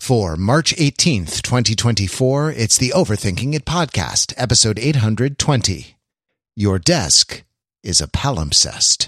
For March 18th, 2024, it's the Overthinking It podcast, episode 820. Your desk is a palimpsest.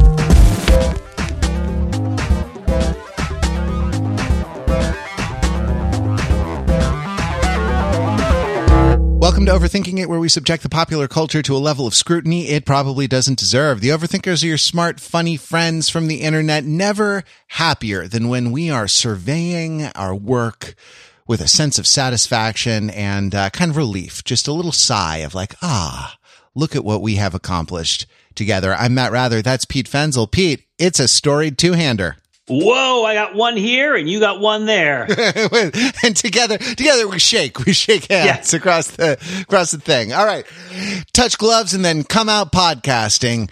Welcome to Overthinking It, where we subject the popular culture to a level of scrutiny it probably doesn't deserve. The Overthinkers are your smart, funny friends from the internet, never happier than when we are surveying our work with a sense of satisfaction and kind of relief. Just a little sigh of like, look at what we have accomplished together. I'm Matt Rather. That's Pete Fenzel. Pete, it's a storied two-hander. Whoa, I got one here and you got one there. And together we shake hands across the thing. All right. Touch gloves and then come out podcasting.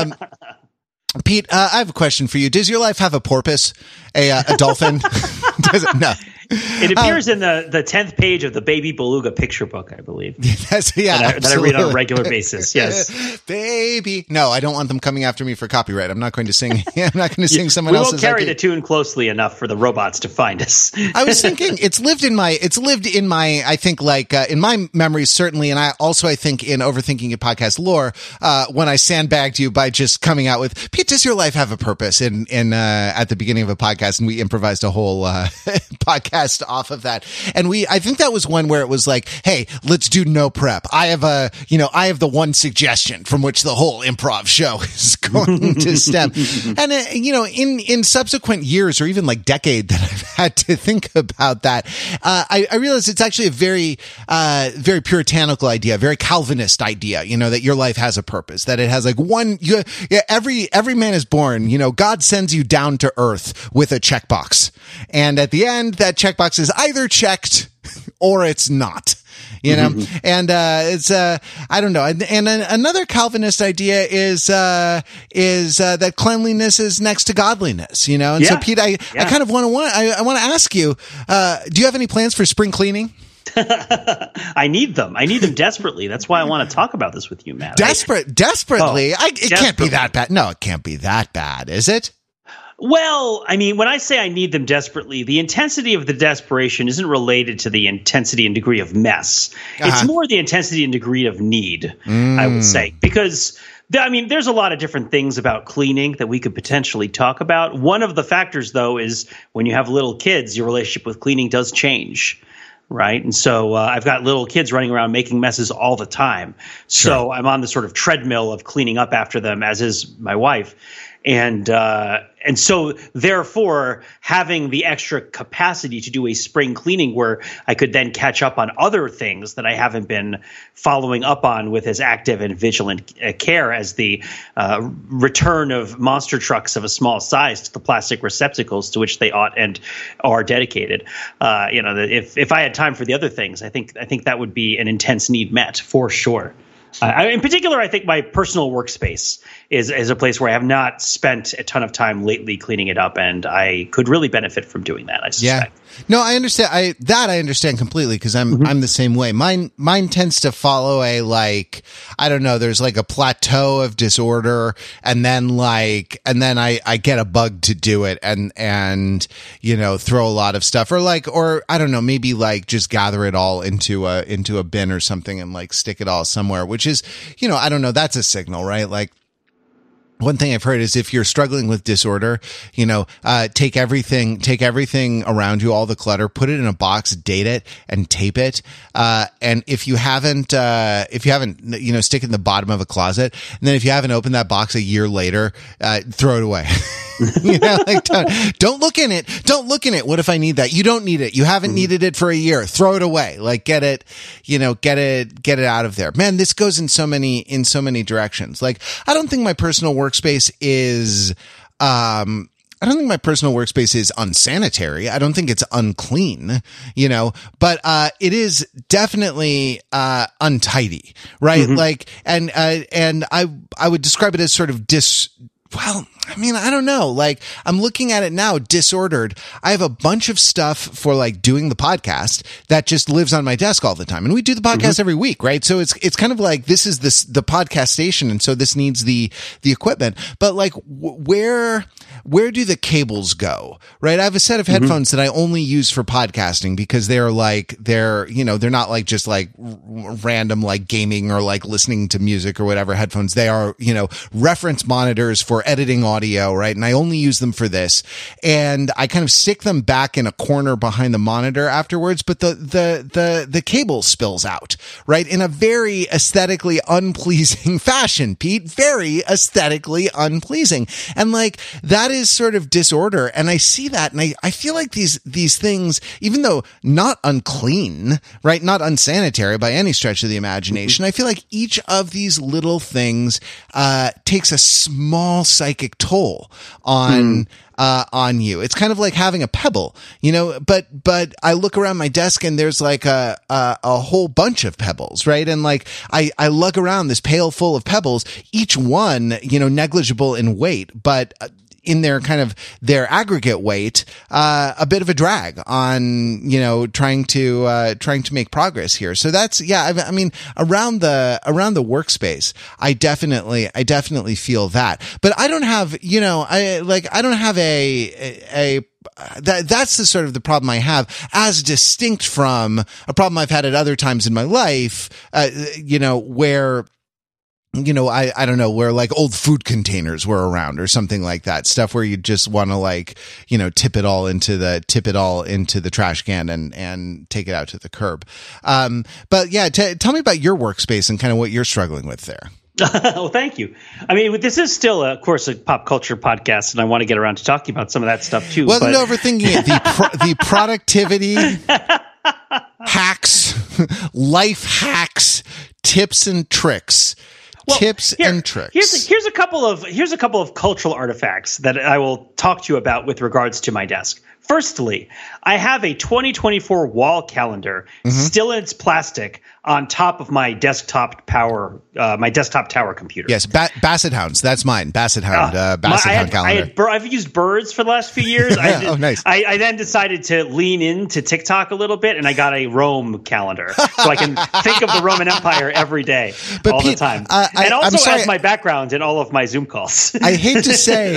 Pete, I have a question for you. Does your life have a porpoise? A dolphin? No. It appears in the 10th page of the Baby Beluga picture book, I believe. That I read on a regular basis. Yes. Baby. No, I don't want them coming after me for copyright. I'm not going to sing. I'm not going to sing someone else's. We won't carry the tune closely enough for the robots to find us. I was thinking it's lived in my, I think in my memories, certainly. And I think in Overthinking It podcast lore, when I sandbagged you by just coming out with, Pete, does your life have a purpose at the beginning of a podcast? And we improvised a whole, podcast off of that. And I think that was one where it was like, hey, let's do no prep. I have the one suggestion from which the whole improv show is going to stem. And, in subsequent years or even like decade that I've had to think about that, I realized it's actually a very, very puritanical idea, very Calvinist idea, that your life has a purpose, that it has like every man is born, God sends you down to earth with a checkbox. And at the end, that checkbox is either checked or it's not, and it's I don't know. And another Calvinist idea is that cleanliness is next to godliness, And so, Pete, I kind of want to ask you, do you have any plans for spring cleaning? I need them desperately. That's why I want to talk about this with you, Matt. Desperately? It can't be that bad. No, it can't be that bad, is it? Well, I mean, when I say I need them desperately, the intensity of the desperation isn't related to the intensity and degree of mess. It's more the intensity and degree of need, I would say, because there's a lot of different things about cleaning that we could potentially talk about. One of the factors, though, is when you have little kids, your relationship with cleaning does change. Right. And so I've got little kids running around making messes all the time. Sure. So I'm on the sort of treadmill of cleaning up after them, as is my wife. And so therefore having the extra capacity to do a spring cleaning where I could then catch up on other things that I haven't been following up on with as active and vigilant care as the return of monster trucks of a small size to the plastic receptacles to which they ought and are dedicated. If I had time for the other things, I think that would be an intense need met for sure. In particular, I think my personal workspace is a place where I have not spent a ton of time lately cleaning it up, and I could really benefit from doing that, I suspect. Yeah. No, I understand. I understand completely because I'm the same way. Mine tends to follow there's like a plateau of disorder, and then I get a bug to do it and throw a lot of stuff or I don't know, maybe just gather it all into a bin or something and stick it all somewhere, which is, I don't know, that's a signal, right? One thing I've heard is if you're struggling with disorder, take everything around you, all the clutter, put it in a box, date it and tape it. And if you haven't, stick it in the bottom of a closet. And then if you haven't opened that box a year later, throw it away. Don't look in it. Don't look in it. What if I need that? You don't need it. You haven't needed it for a year. Throw it away. Get it out of there. Man, this goes in so many directions. I don't think my personal workspace is, unsanitary. I don't think it's unclean, but it is definitely untidy, right? And I would describe it as sort of Well, I mean, I don't know. Like, I'm looking at it now, disordered. I have a bunch of stuff for like doing the podcast that just lives on my desk all the time. And we do the podcast every week, right? So it's kind of like, this is the podcast station. And so this needs the equipment, but like where do the cables go? Right. I have a set of headphones that I only use for podcasting because they're not like just like random, like gaming or like listening to music or whatever headphones. They are, reference monitors for editing audio, right? And I only use them for this. And I kind of stick them back in a corner behind the monitor afterwards, but the cable spills out, right? In a very aesthetically unpleasing fashion, Pete. Very aesthetically unpleasing. And like, that is sort of disorder. And I see that and I feel like these things, even though not unclean, right? Not unsanitary by any stretch of the imagination, I feel like each of these little things takes a small psychic toll on you. It's kind of like having a pebble, but I look around my desk and there's like a whole bunch of pebbles, right? And like I lug around this pail full of pebbles, each one, negligible in weight, but in their kind of their aggregate weight, a bit of a drag on, trying to make progress here. So that's, I mean, around the workspace, I definitely feel that, but I don't have, I don't have that's the sort of the problem I have, as distinct from a problem I've had at other times in my life, where I don't know, where like old food containers were around or something like that, stuff where you just want to like, tip it all into the trash can and take it out to the curb. But yeah, tell me about your workspace and kind of what you're struggling with there. Well, thank you. I mean, this is still, of course, a pop culture podcast, and I want to get around to talking about some of that stuff too. Wasn't overthinking it. The productivity hacks, life hacks, tips and tricks. And tricks. Here's a couple of cultural artifacts that I will talk to you about with regards to my desk. Firstly, I have a 2024 wall calendar still in its plastic on top of my desktop tower computer. Yes, Basset Hounds. That's mine. Basset Hound. Basset Hound calendar. I've used birds for the last few years. Oh, nice. I then decided to lean into TikTok a little bit, and I got a Rome calendar, so I can think of the Roman Empire every day, the time. And also as my background in all of my Zoom calls. I hate to say,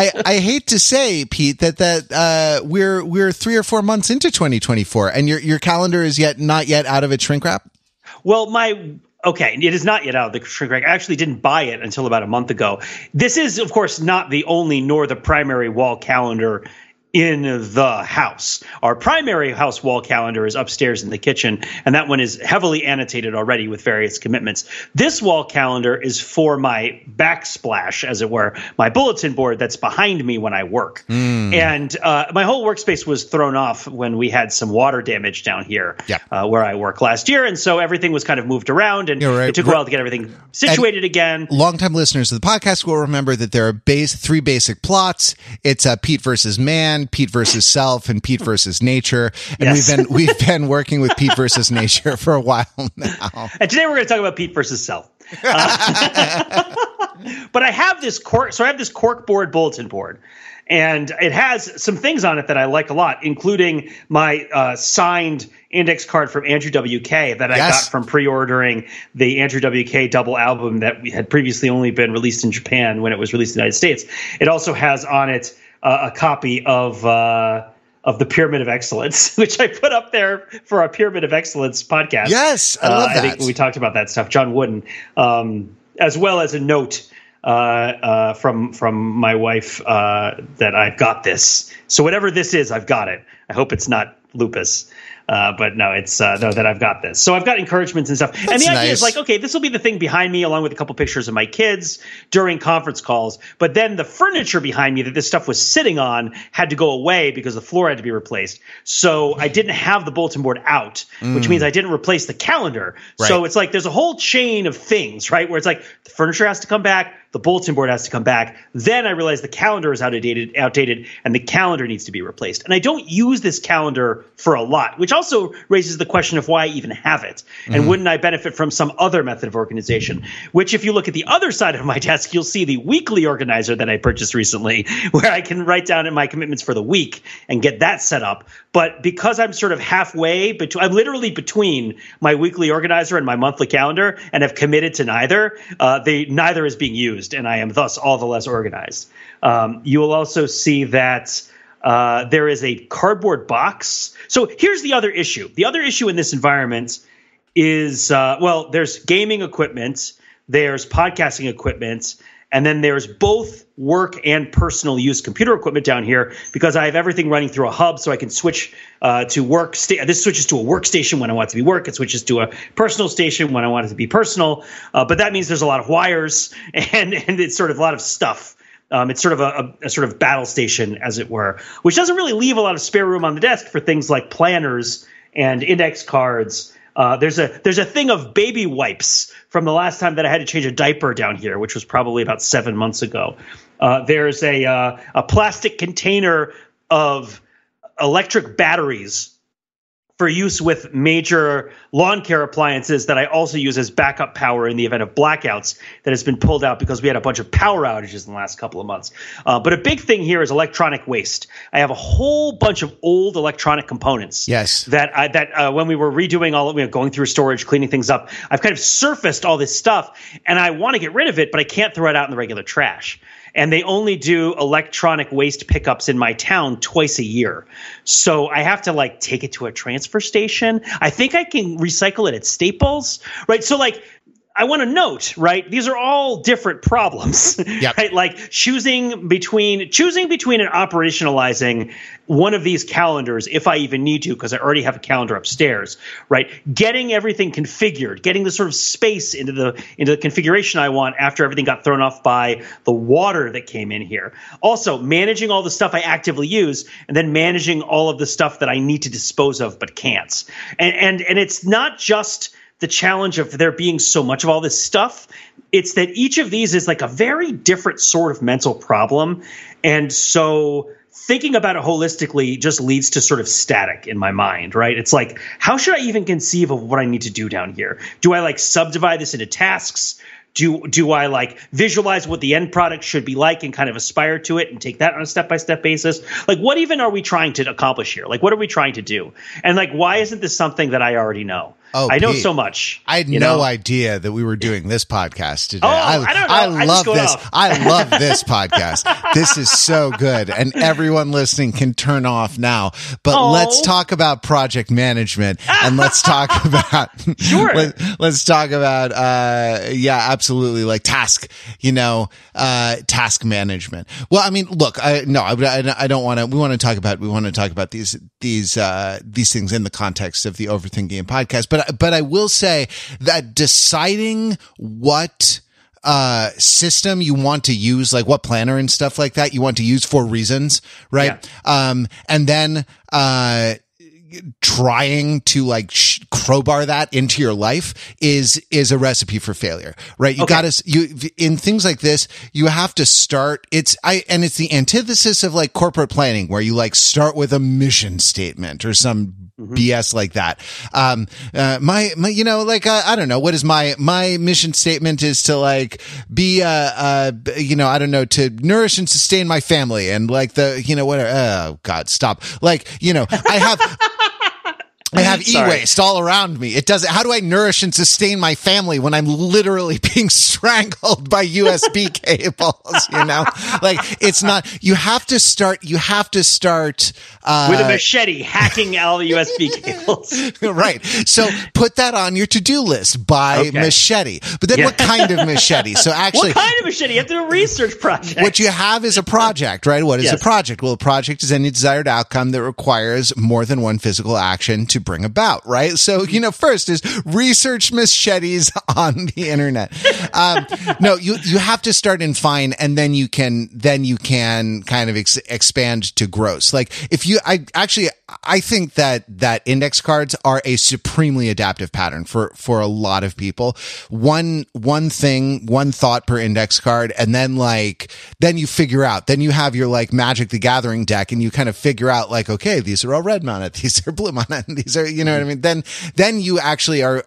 Pete, that we're 3 or 4 months into 2024, and your calendar is not yet out of its shrink wrap. Well, it is not yet out of the shrink wrap. I actually didn't buy it until about a month ago. This is, of course, not the only nor the primary wall calendar in the house. Our primary house wall calendar is upstairs in the kitchen, and that one is heavily annotated already with various commitments. This wall calendar is for my backsplash, as it were, my bulletin board that's behind me when I work. And my whole workspace was thrown off when we had some water damage down here where I work last year, and so everything was kind of moved around, and it took a while to get everything situated again. Longtime listeners of the podcast will remember that there are three basic plots. It's Pete versus man, Pete versus self, and Pete versus nature. And we've been working with Pete versus nature for a while now. And today we're going to talk about Pete versus self. But I have this corkboard bulletin board, and it has some things on it that I like a lot, including my signed index card from Andrew WK that I got from pre-ordering the Andrew WK double album that had previously only been released in Japan when it was released in the United States. It also has on it a copy of the Pyramid of Excellence, which I put up there for our Pyramid of Excellence podcast. Yes, I love that. I think we talked about that stuff, John Wooden, as well as a note from my wife that I've got this. So whatever this is, I've got it. I hope it's not lupus. But no, it's that I've got this. So I've got encouragements and stuff. And the idea is like, okay, this will be the thing behind me along with a couple pictures of my kids during conference calls. But then the furniture behind me that this stuff was sitting on had to go away because the floor had to be replaced. So I didn't have the bulletin board out, which means I didn't replace the calendar. Right. So it's like there's a whole chain of things, right? Where it's like the furniture has to come back, the bulletin board has to come back. Then I realized the calendar is outdated, and the calendar needs to be replaced. And I don't use this calendar for a lot, which also raises the question of why I even have it. And wouldn't I benefit from some other method of organization? Which, if you look at the other side of my desk, you'll see the weekly organizer that I purchased recently, where I can write down my commitments for the week and get that set up. But because I'm sort of halfway between, I'm literally between my weekly organizer and my monthly calendar, and have committed to neither, neither is being used, and I am thus all the less organized. You will also see that there is a cardboard box. So here's the other issue. The other issue in this environment is, there's gaming equipment, there's podcasting equipment, and then there's both work and personal use computer equipment down here, because I have everything running through a hub, so I can switch to work. This switches to a workstation when I want it to be work. It switches to a personal station when I want it to be personal. But that means there's a lot of wires and it's sort of a lot of stuff. It's sort of a sort of battle station, as it were, which doesn't really leave a lot of spare room on the desk for things like planners and index cards. There's a thing of baby wipes from the last time that I had to change a diaper down here, which was probably about 7 months ago. There's a plastic container of electric batteries for use with major lawn care appliances that I also use as backup power in the event of blackouts that has been pulled out because we had a bunch of power outages in the last couple of months. But a big thing here is electronic waste. I have a whole bunch of old electronic components. Yes. That when we were redoing all of going through storage, cleaning things up, I've kind of surfaced all this stuff, and I want to get rid of it, but I can't throw it out in the regular trash. And they only do electronic waste pickups in my town twice a year. So I have to take it to a transfer station. I think I can recycle it at Staples, right? So I want to note, right? These are all different problems, yep. Right? Like choosing between and operationalizing one of these calendars, if I even need to, because I already have a calendar upstairs, right? Getting everything configured, getting the sort of space into the configuration I want after everything got thrown off by the water that came in here. Also, managing all the stuff I actively use, and then managing all of the stuff that I need to dispose of but can't. And it's not just the challenge of there being so much of all this stuff. It's that each of these is a very different sort of mental problem. And so thinking about it holistically just leads to sort of static in my mind, right? It's how should I even conceive of what I need to do down here? Do I subdivide this into tasks? Do I visualize what the end product should be like and kind of aspire to it and take that on a step-by-step basis? What even are we trying to accomplish here? What are we trying to do? And why isn't this something that I already know? Oh, I know so much. I had no idea that we were doing this podcast today. Oh, I don't know. I love this. I love this podcast. This is so good. And everyone listening can turn off now. But let's talk about project management, and let's talk about sure. Let's talk about absolutely task management. Well, I mean, look, I don't want to. We want to talk about these things in the context of the Overthinking It podcast, but I will say that deciding what system you want to use, what planner and stuff like that you want to use for reasons, right? Yeah. And then trying to crowbar that into your life is a recipe for failure, right? You in things like this, you have to start. It's the antithesis of corporate planning, where you start with a mission statement or some BS like that. I don't know, what is my mission statement is to be, I don't know, to nourish and sustain my family and whatever. Oh God, stop. I have e-waste all around me. How do I nourish and sustain my family when I'm literally being strangled by USB cables, it's not, you have to start with a machete hacking all the USB cables. Right. So put that on your to-do list, buy machete. But then what kind of machete? So actually, what kind of machete? You have to do a research project. What you have is a project, right? What is a project? Well, a project is any desired outcome that requires more than one physical action to bring about, right? So, first is research machetes on the internet. No, you have to start in fine, and then you can kind of expand to gross. I think that index cards are a supremely adaptive pattern for a lot of people. One thought per index card, and then you figure out, then you have your Magic the Gathering deck, and you kind of figure out okay, these are all red mounted, these are blue mounted, these things, or you know what I mean? Then you actually are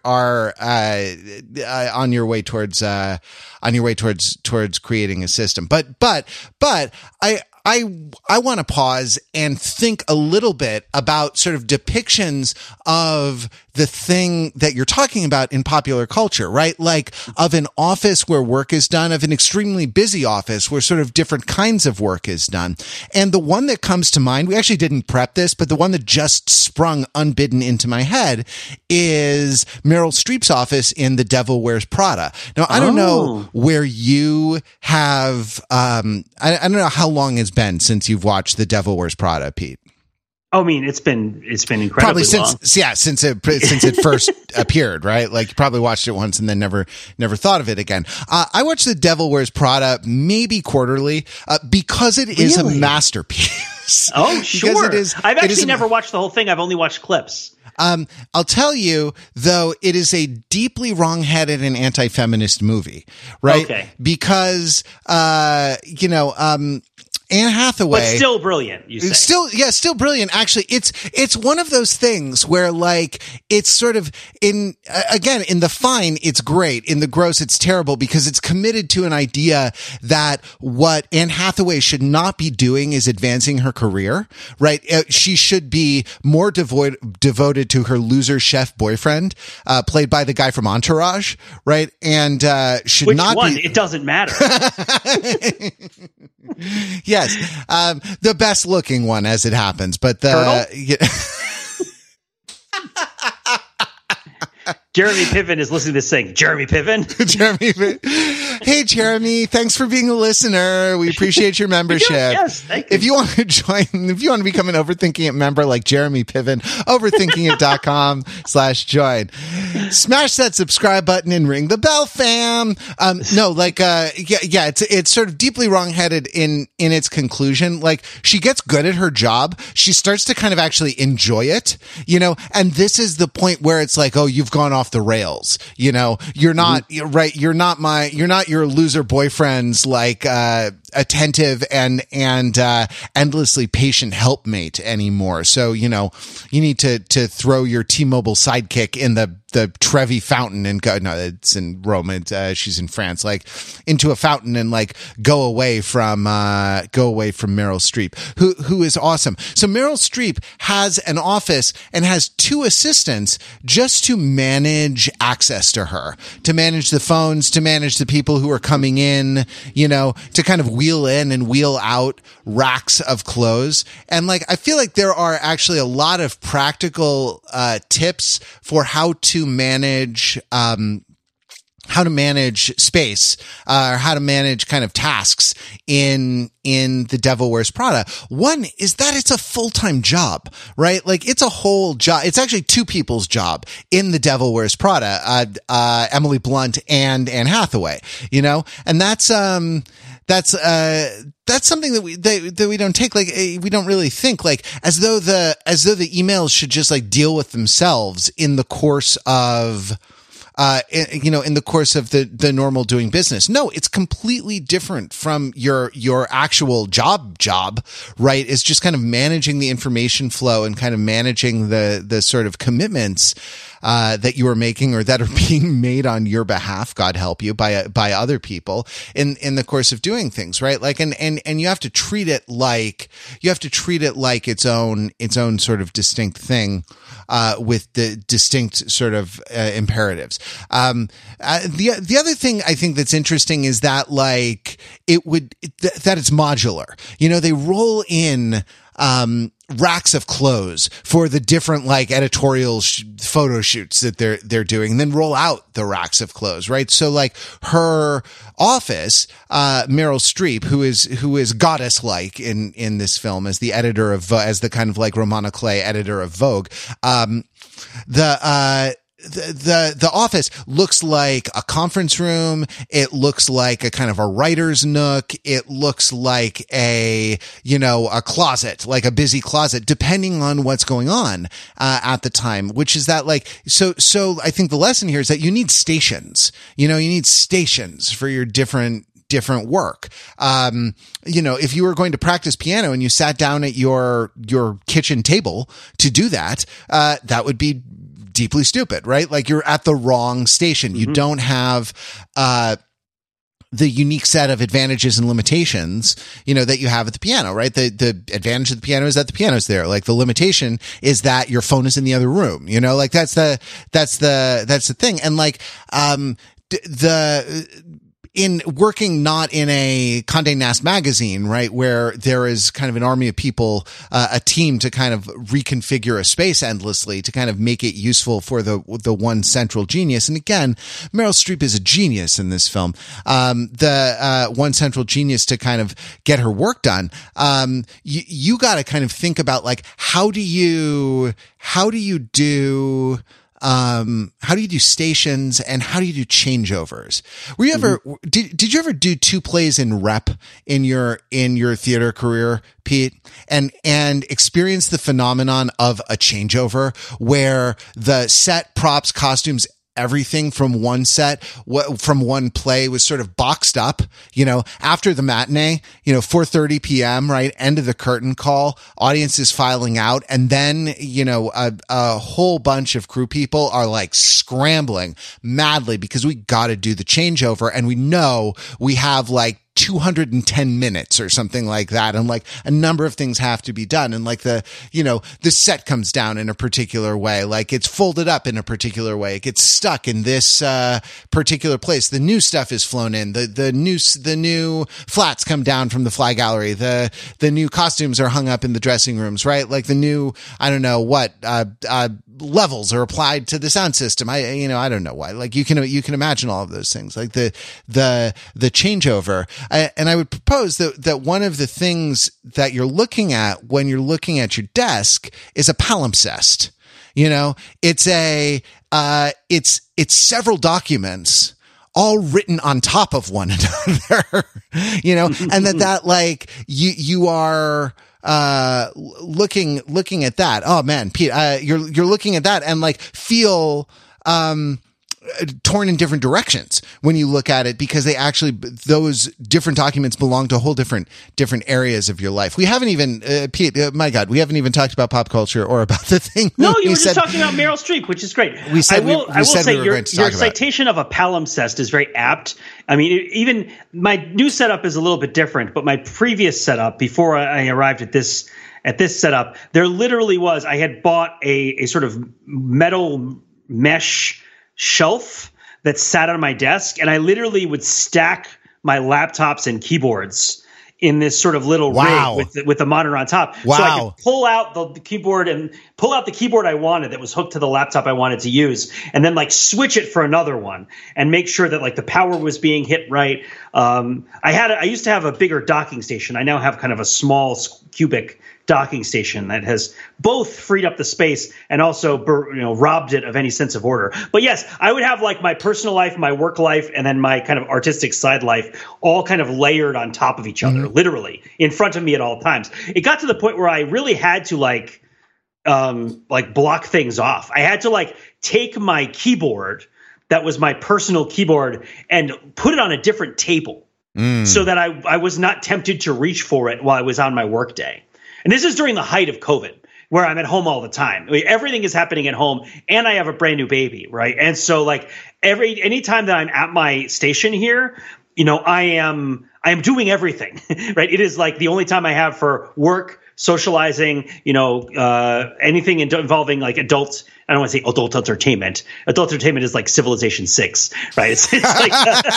on your way towards creating a system. But I want to pause and think a little bit about sort of depictions of the thing that you're talking about in popular culture, right? Like of an office where work is done, of an extremely busy office where sort of different kinds of work is done. And the one that comes to mind, we actually didn't prep this, but the one that just sprung unbidden into my head is Meryl Streep's office in The Devil Wears Prada. Now, I don't know where you have, I don't know how long it's been since you've watched The Devil Wears Prada, Pete. I mean, it's been incredibly probably long. since it first appeared, right? Like you probably watched it once and then never thought of it again. I watched The Devil Wears Prada maybe quarterly because it is a masterpiece. Oh, sure. I've actually never watched the whole thing. I've only watched clips. I'll tell you, though, it is a deeply wrong-headed and anti-feminist movie, right? Okay. Because, Anne Hathaway, but still brilliant. You say still brilliant. Actually, it's one of those things where like it's sort of in the fine, it's great. In the gross, it's terrible because it's committed to an idea that what Anne Hathaway should not be doing is advancing her career. Right? She should be more devoted to her loser chef boyfriend, played by the guy from Entourage. Right? And should Which not one? be. It doesn't matter. Yes, the best looking one as it happens, but Jeremy Piven is listening to this saying, Jeremy Piven? Hey, Jeremy, thanks for being a listener. We appreciate your membership. Yes, thank you. If you want to join, if you want to become an Overthinking It member like Jeremy Piven, overthinkingit.com/join. Smash that subscribe button and ring the bell, fam. It's sort of deeply wrongheaded in its conclusion. Like she gets good at her job. She starts to kind of actually enjoy it, and this is the point where it's like, oh, you've gone off the rails. You're not right. You're not your loser boyfriend's like attentive and endlessly patient helpmate anymore. So you need to throw your T-Mobile sidekick in the Trevi fountain and go. No, it's in Rome. She's in France. Like into a fountain and like go away from Meryl Streep, who is awesome. So Meryl Streep has an office and has two assistants just to manage access to her, to manage the phones, to manage the people who are coming in, to kind of wheel in and wheel out racks of clothes. And like, I feel like there are actually a lot of practical tips for how to manage space, or how to manage kind of tasks in The Devil Wears Prada. One is that it's a full-time job, right? Like it's a whole job. It's actually two people's job in The Devil Wears Prada, Emily Blunt and Anne Hathaway, and that's something that we don't take, like, we don't really think like as though the emails should just like deal with themselves in the course of, in the course of the normal doing business. No, it's completely different from your actual job, right? It's just kind of managing the information flow and kind of managing the sort of commitments that you are making or that are being made on your behalf, God help you, by other people in the course of doing things, right? Like, and you have to treat it like its own sort of distinct thing, with the distinct sort of imperatives. The other thing I think that's interesting is that like that it's modular. They roll in racks of clothes for the different like editorial photo shoots that they're doing, and then roll out the racks of clothes, right? So like her office, Meryl Streep, who is goddess like in this film as the editor of as the kind of like Romana Clay editor of Vogue, the office looks like a conference room. It looks like a kind of a writer's nook. It looks like a closet, like a busy closet, depending on what's going on, at the time, which is that like, so I think the lesson here is that you need stations, you need stations for your different different work. If you were going to practice piano and you sat down at your kitchen table to do that, that would be deeply stupid, right? Like you're at the wrong station. You don't have, the unique set of advantages and limitations, that you have at the piano, right? The advantage of the piano is that the piano's there. Like the limitation is that your phone is in the other room, like that's the thing. And like, in working not in a Condé Nast magazine, right, where there is kind of an army of people, a team to kind of reconfigure a space endlessly to kind of make it useful for the one central genius. And again, Meryl Streep is a genius in this film. The one central genius to kind of get her work done. You got to kind of think about like, how do you do stations and how do you do changeovers? Were you ever, did you ever do 2 plays in rep in your theater career, Pete, and experience the phenomenon of a changeover where the set, props, costumes, everything from one set, from one play was sort of boxed up, after the matinee, 4:30 p.m., right? End of the curtain call, audience is filing out. And then, a whole bunch of crew people are like scrambling madly because we got to do the changeover. And we know we have like 210 minutes or something like that. And like a number of things have to be done. And like the set comes down in a particular way, like it's folded up in a particular way. It gets stuck in this, particular place. The new stuff is flown in. The new flats come down from the fly gallery. The new costumes are hung up in the dressing rooms, right? Like the new, I don't know what, levels are applied to the sound system. I don't know why. Like you can imagine all of those things, like the changeover. And I would propose that one of the things that you're looking at when you're looking at your desk is a palimpsest. It's several documents all written on top of one another, and that like you are, looking at that. Oh man, Pete, you're looking at that and like feel, torn in different directions when you look at it, because those different documents belong to whole different areas of your life. We haven't even, Pete, my God, we haven't even talked about pop culture or about the thing. No, you were just talking about Meryl Streep, which is great. I will say your citation of a palimpsest is very apt. I mean, even my new setup is a little bit different, but my previous setup before I arrived at this setup, there literally was, I had bought a sort of metal mesh shelf that sat on my desk, and I literally would stack my laptops and keyboards in this sort of little rig with the monitor on top. Wow. So I could pull out the keyboard and pull out the keyboard I wanted that was hooked to the laptop I wanted to use, and then like switch it for another one and make sure that like the power was being hit right. I used to have a bigger docking station. I now have kind of a small cubic docking station that has both freed up the space and also robbed it of any sense of order. But yes, I would have like my personal life, my work life, and then my kind of artistic side life all kind of layered on top of each other, literally in front of me at all times. It got to the point where I really had to like block things off. I had to like take my keyboard that was my personal keyboard and put it on a different table so that I was not tempted to reach for it while I was on my work day. And this is during the height of COVID, where I'm at home all the time. I mean, everything is happening at home, and I have a brand new baby, right? And so like anytime that I'm at my station here, I am doing everything, right? It is like the only time I have for work, socializing, anything involving like adults. I don't want to say adult entertainment. Adult entertainment is like Civilization 6, right? It's like,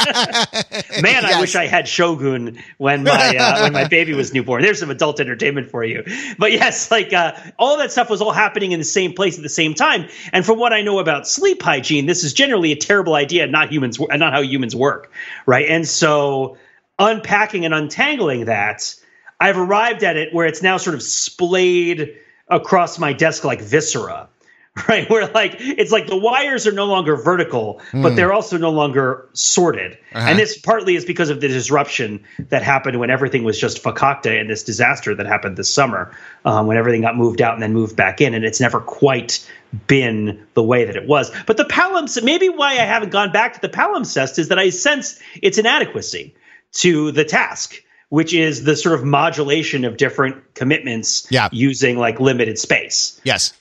man, yes. I wish I had Shogun when my baby was newborn. There's some adult entertainment for you. But yes, like all that stuff was all happening in the same place at the same time. And from what I know about sleep hygiene, this is generally a terrible idea, not how humans work, right? And so unpacking and untangling that, I've arrived at it where it's now sort of splayed across my desk like viscera, right? Where like it's like the wires are no longer vertical, but they're also no longer sorted. And this partly is because of the disruption that happened when everything was just fakakta and this disaster that happened this summer, when everything got moved out and then moved back in, and it's never quite been the way that it was. But the palimpsest, maybe why I haven't gone back to the palimpsest is that I sense its inadequacy. to the task, which is the sort of modulation of different commitments using like limited space. Yes.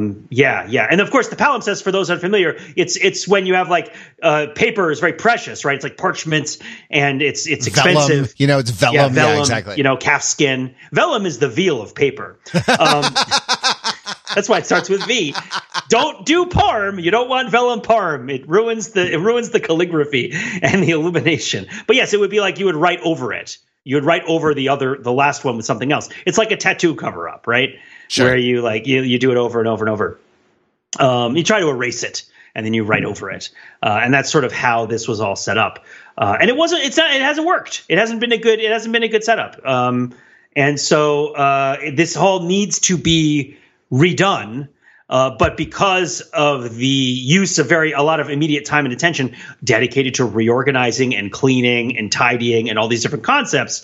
Yeah. And of course, the palimpsest, for those unfamiliar, it's when you have like paper is very precious, right? It's like parchment and it's expensive. Vellum. It's vellum. Yeah, exactly. Calf skin. Vellum is the veal of paper. That's why it starts with V. Don't do parm. You don't want vellum parm. It ruins the calligraphy and the illumination. But yes, it would be like you would write over it. You would write over the last one with something else. It's like a tattoo cover up, right? Sure. Where you like you do it over and over and over. You try to erase it and then you write over it, and that's sort of how this was all set up. And it hasn't worked. It hasn't been a good setup. And so this all needs to be redone. But because of the use of a lot of immediate time and attention dedicated to reorganizing and cleaning and tidying and all these different concepts,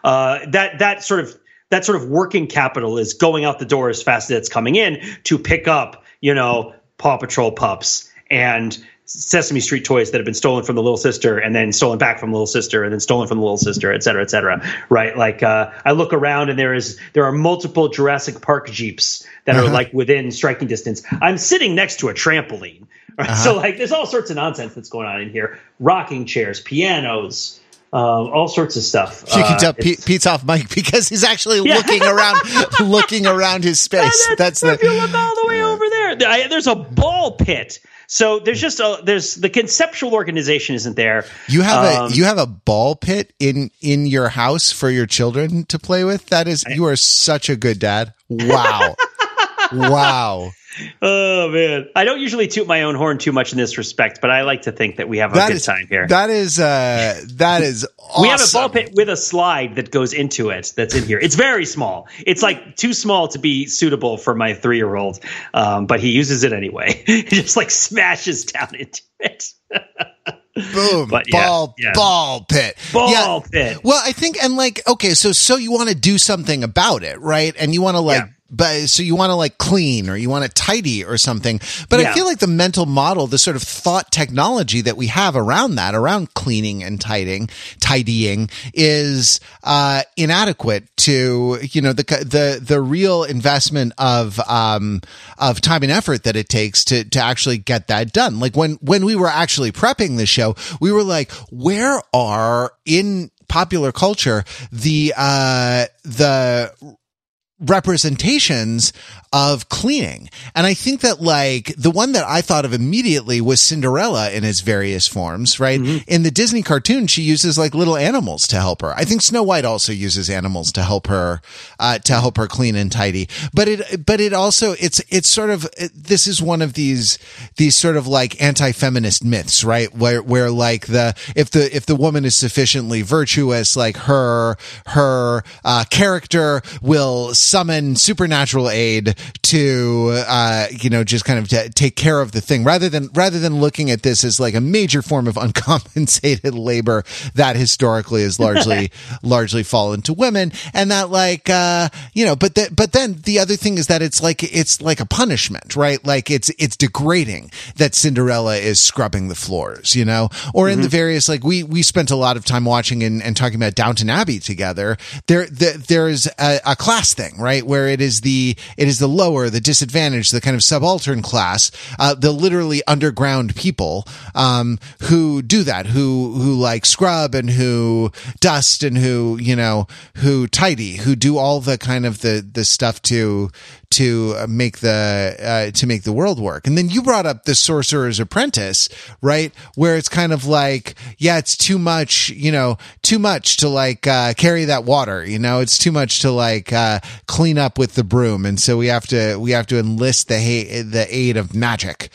that sort of working capital is going out the door as fast as it's coming in to pick up, Paw Patrol pups and Sesame Street toys that have been stolen from the little sister and then stolen back from the little sister and then stolen from the little sister, et cetera, right? Like I look around and there are multiple Jurassic Park Jeeps that are like within striking distance. I'm sitting next to a trampoline, right? So like there's all sorts of nonsense that's going on in here. Rocking chairs, pianos, all sorts of stuff. You can tell Pete's off mic because he's actually looking around his space. If you look all the way over there, there's a ball pit. So there's the conceptual organization isn't there. You have a ball pit in your house for your children to play with. You are such a good dad. Wow. Wow. Oh man, I don't usually toot my own horn too much in this respect, but I like to think that we have a good time here. That is awesome. We have a ball pit with a slide that goes into it. That's in here. It's very small. It's like too small to be suitable for my 3-year-old, but he uses it anyway. He just like smashes down into it. Boom. But ball pit. Ball pit. Well, I think, and like, okay, so you want to do something about it, right? And you want to so you want to like clean or you want to tidy or something. But I feel like the mental model, the sort of thought technology that we have around cleaning and tidying is inadequate to, the real investment of time and effort that it takes to actually get that done. Like when we were actually prepping the show, we were like, where are in popular culture the representations of cleaning? And I think that like the one that I thought of immediately was Cinderella in its various forms, right? Mm-hmm. In the Disney cartoon, she uses like little animals to help her. I think Snow White also uses animals to help her clean and tidy. But it also, it's sort of, this is one of these sort of like anti-feminist myths, right? Where like if the woman is sufficiently virtuous, like her character will summon supernatural aid to just kind of take care of the thing rather than looking at this as like a major form of uncompensated labor that historically has largely fallen to women, and that like but then the other thing is that it's like a punishment, right? Like it's degrading that Cinderella is scrubbing the floors, or in the various, like we spent a lot of time watching and talking about Downton Abbey together. There's a class thing, right? Where it is the lower, the disadvantaged, the kind of subaltern class, the literally underground people, who do that, who like scrub and who dust and who tidy, who do all the kind of the stuff to make the world work. And then you brought up the Sorcerer's Apprentice, right? Where it's kind of like, it's too much to like, carry that water, it's too much to like, clean up with the broom. And so we have to enlist the aid of magic.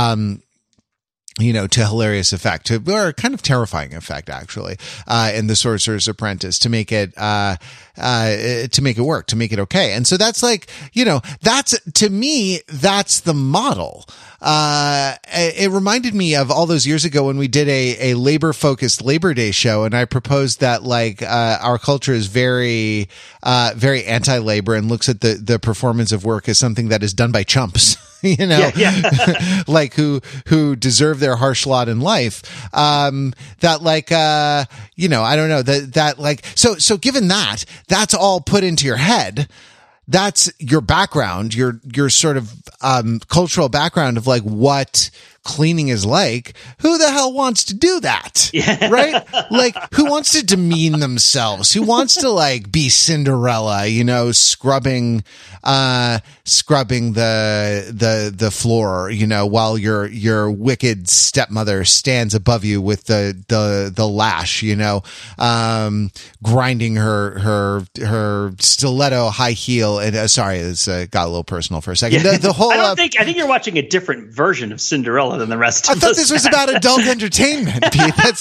To hilarious effect, or kind of terrifying effect, actually, in the Sorcerer's Apprentice to make it work, to make it okay. And so that's like, to me, that's the model. It reminded me of all those years ago when we did a labor-focused Labor Day show, and I proposed that like, our culture is very, very anti-labor and looks at the performance of work as something that is done by chumps. like who deserve their harsh lot in life. That like, I don't know that like, so given that, that's all put into your head. That's your background, your sort of, cultural background of like what cleaning is like. Who the hell wants to do that? Yeah. Right? Like, who wants to demean themselves? Who wants to like be Cinderella, scrubbing the floor, while your wicked stepmother stands above you with the lash, grinding her stiletto high heel. And sorry, it's got a little personal for a second. Yeah. The whole, I think you're watching a different version of Cinderella than the rest of us. I thought this was about adult entertainment, Pete. That's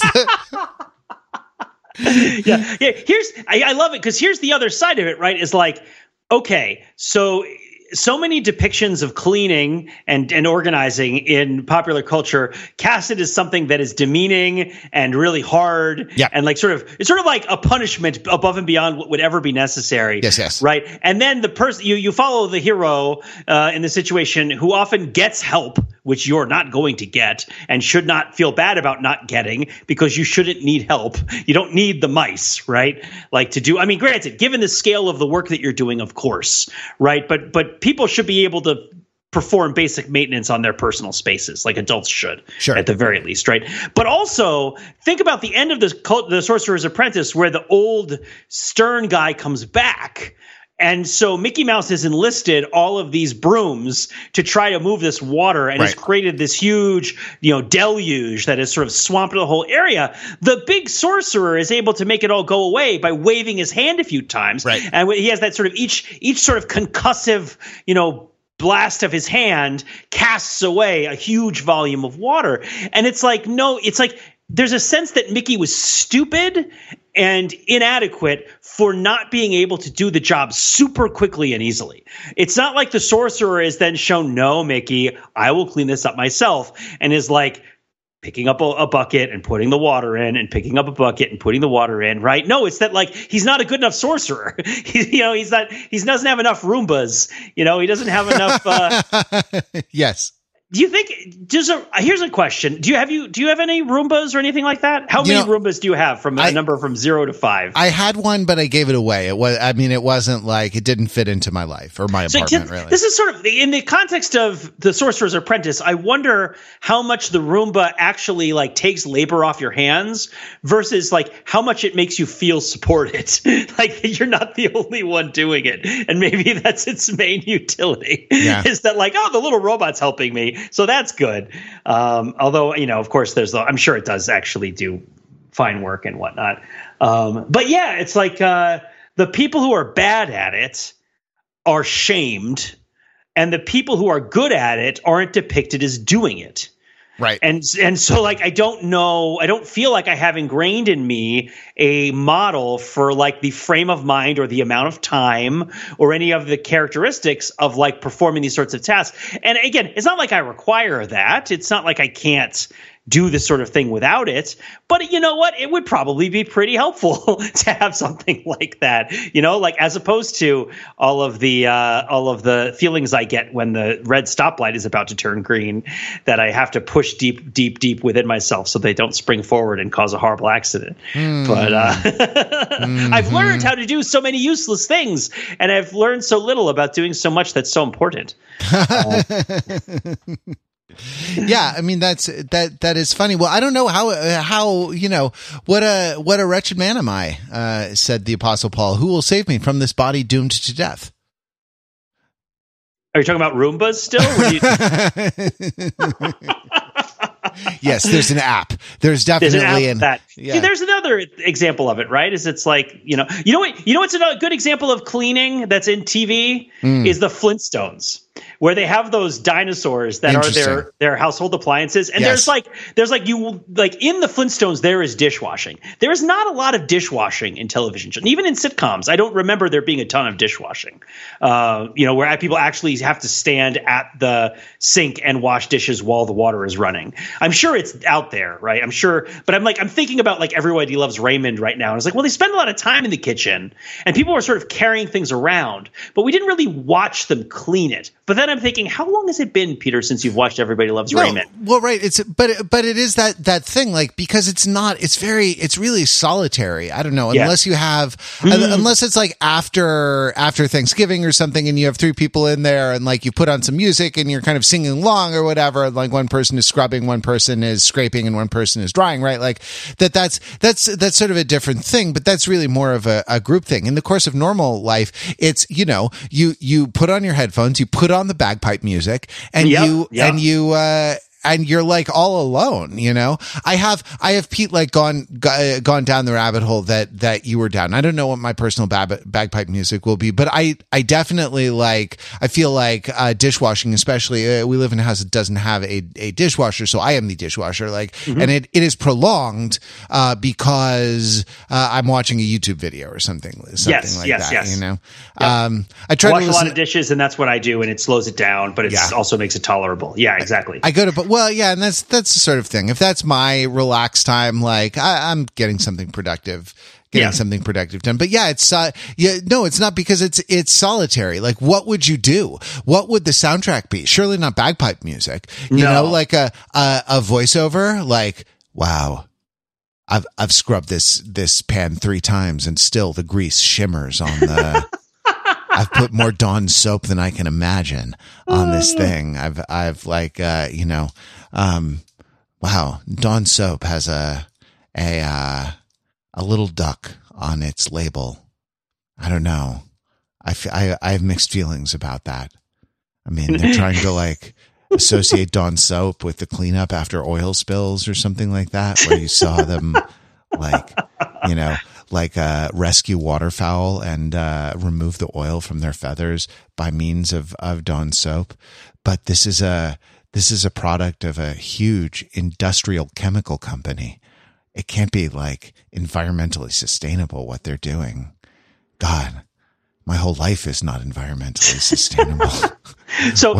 yeah. I love it because here's the other side of it, right? Is like, okay, so many depictions of cleaning and organizing in popular culture cast it as something that is demeaning and really hard, and like it's sort of like a punishment above and beyond what would ever be necessary. Yes. Right. And then the person you follow the hero in the situation who often gets help, which you're not going to get and should not feel bad about not getting because you shouldn't need help. You don't need the mice, right? Like to do, I mean, granted, given the scale of the work that you're doing, of course, right? But people should be able to perform basic maintenance on their personal spaces, like adults should, at the very least, right? But also think about the end of the Sorcerer's Apprentice, where the old stern guy comes back. And so Mickey Mouse has enlisted all of these brooms to try to move this water and has created this huge, deluge that has sort of swamped the whole area. The big sorcerer is able to make it all go away by waving his hand a few times. Right. And he has that sort of each sort of concussive, blast of his hand casts away a huge volume of water. And it's like, there's a sense that Mickey was stupid and inadequate for not being able to do the job super quickly and easily. It's not like the sorcerer is then shown, no, Mickey, I will clean this up myself, and is like picking up a bucket and putting the water in and picking up a bucket and putting the water in, right? No, it's that like he's not a good enough sorcerer. He doesn't have enough Roombas. He doesn't have enough. Yes. Do you think here's a question. Do you have any Roombas or anything like that? How many Roombas do you have from a number from 0 to 5? I had one, but I gave it away. It wasn't like it didn't fit into my life or my apartment, really. This is sort of in the context of the Sorcerer's Apprentice. I wonder how much the Roomba actually like takes labor off your hands versus like how much it makes you feel supported. Like you're not the only one doing it. And maybe that's its main utility is that like, oh, the little robot's helping me. So that's good. Although, of course, I'm sure it does actually do fine work and whatnot. But yeah, it's like the people who are bad at it are shamed, and the people who are good at it aren't depicted as doing it. Right. And so like, I don't feel like I have ingrained in me a model for like the frame of mind or the amount of time or any of the characteristics of like performing these sorts of tasks. And again, it's not like I require that. It's not like I can't do this sort of thing without it. But you know what? It would probably be pretty helpful to have something like that, like as opposed to all of the feelings I get when the red stoplight is about to turn green that I have to push deep within myself so they don't spring forward and cause a horrible accident. But I've learned how to do so many useless things, and I've learned so little about doing so much that's so important. Yeah, I mean that is funny. Well, I don't know how what a wretched man am I, said the Apostle Paul. Who will save me from this body doomed to death? Are you talking about Roombas still? Yes, there's an app. There's definitely that. Yeah. See, there's another example of it, right? It's like what's a good example of cleaning that's in TV is the Flintstones, where they have those dinosaurs that are their household appliances, and there's like in the Flintstones there is dishwashing. There is not a lot of dishwashing in television, even in sitcoms. I don't remember there being a ton of dishwashing. Where people actually have to stand at the sink and wash dishes while the water is running. I'm sure it's out there, right? I'm sure, but I'm thinking about like Everybody Loves Raymond right now, and it's like, well, they spend a lot of time in the kitchen, and people are sort of carrying things around, but we didn't really watch them clean it. But then then I'm thinking, how long has it been, Peter, since you've watched Everybody Loves Raymond? Well, right. But it is that thing, like, because it's really solitary. I don't know, unless you have, unless it's like after Thanksgiving or something, and you have 3 people in there, and like you put on some music and you're kind of singing along or whatever. And like one person is scrubbing, one person is scraping, and one person is drying, right? Like that's sort of a different thing, but that's really more of a group thing. In the course of normal life, it's, you put on your headphones, you put on the bagpipe music, and and you're like all alone, I have Pete, like gone down the rabbit hole that you were down. I don't know what my personal bagpipe music will be, but I definitely I feel like dishwashing, especially, we live in a house that doesn't have a dishwasher. So I am the dishwasher, and it is prolonged, because, I'm watching a YouTube video or something like that, Yep. I try wash to a lot of dishes, and that's what I do. And it slows it down, but it also makes it tolerable. Yeah, exactly. I go to, and that's the sort of thing. If that's my relaxed time, I'm getting something productive, something productive done. But it's it's not, because it's solitary. Like, what would you do? What would the soundtrack be? Surely not bagpipe music. You know, like a voiceover, like, wow, I've scrubbed this pan 3 times and still the grease shimmers on the. I've put more Dawn soap than I can imagine on this thing. I've wow, Dawn soap has a little duck on its label. I don't know. I have mixed feelings about that. I mean, they're trying to associate Dawn soap with the cleanup after oil spills or something like that, where you saw them rescue waterfowl and remove the oil from their feathers by means of Dawn soap. But this is a product of a huge industrial chemical company. It can't be environmentally sustainable what they're doing. God, my whole life is not environmentally sustainable. So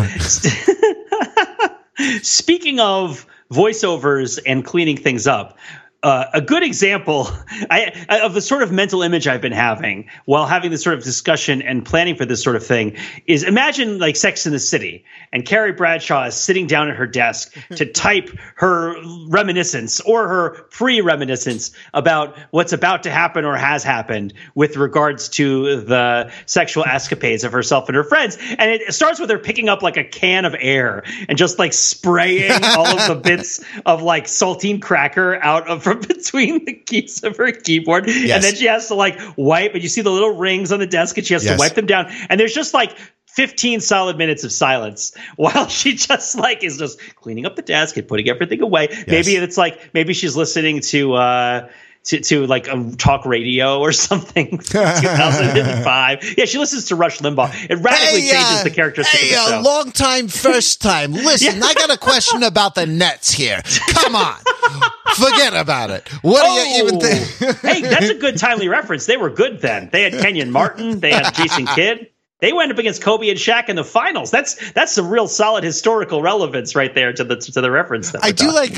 speaking of voiceovers and cleaning things up, a good example of the sort of mental image I've been having while having this sort of discussion and planning for this sort of thing is, imagine Sex in the City, and Carrie Bradshaw is sitting down at her desk to type her reminiscence or her pre-reminiscence about what's about to happen or has happened with regards to the sexual escapades of herself and her friends. And it starts with her picking up a can of air and just spraying all of the bits of saltine cracker out of from between the keys of her keyboard. Yes. And then she has to wipe, and you see the little rings on the desk, and she has to wipe them down. And there's just 15 solid minutes of silence while she just is just cleaning up the desk and putting everything away. Yes. Maybe it's maybe she's listening to a talk radio or something. 2005. Yeah, she listens to Rush Limbaugh. It radically changes the characteristic of the show. Long time, first time. Listen, I got a question about the Nets here. Come on. Forget about it. What do you even think? Hey, that's a good timely reference. They were good then. They had Kenyon Martin. They had Jason Kidd. They went up against Kobe and Shaq in the finals. That's some real solid historical relevance right there to the reference. That I do like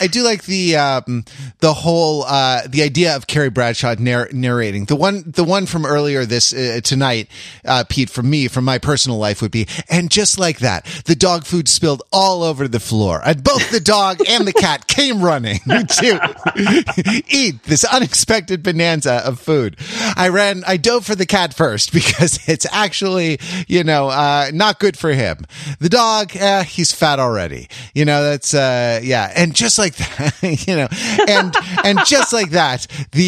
the whole the idea of Carrie Bradshaw narrating. The one from earlier this tonight, Pete, from my personal life would be, and just like that, the dog food spilled all over the floor, and both the dog and the cat came running to eat this unexpected bonanza of food. I dove for the cat first because it's actually not good for him. The dog, he's fat already. That's and just like that, and just like that,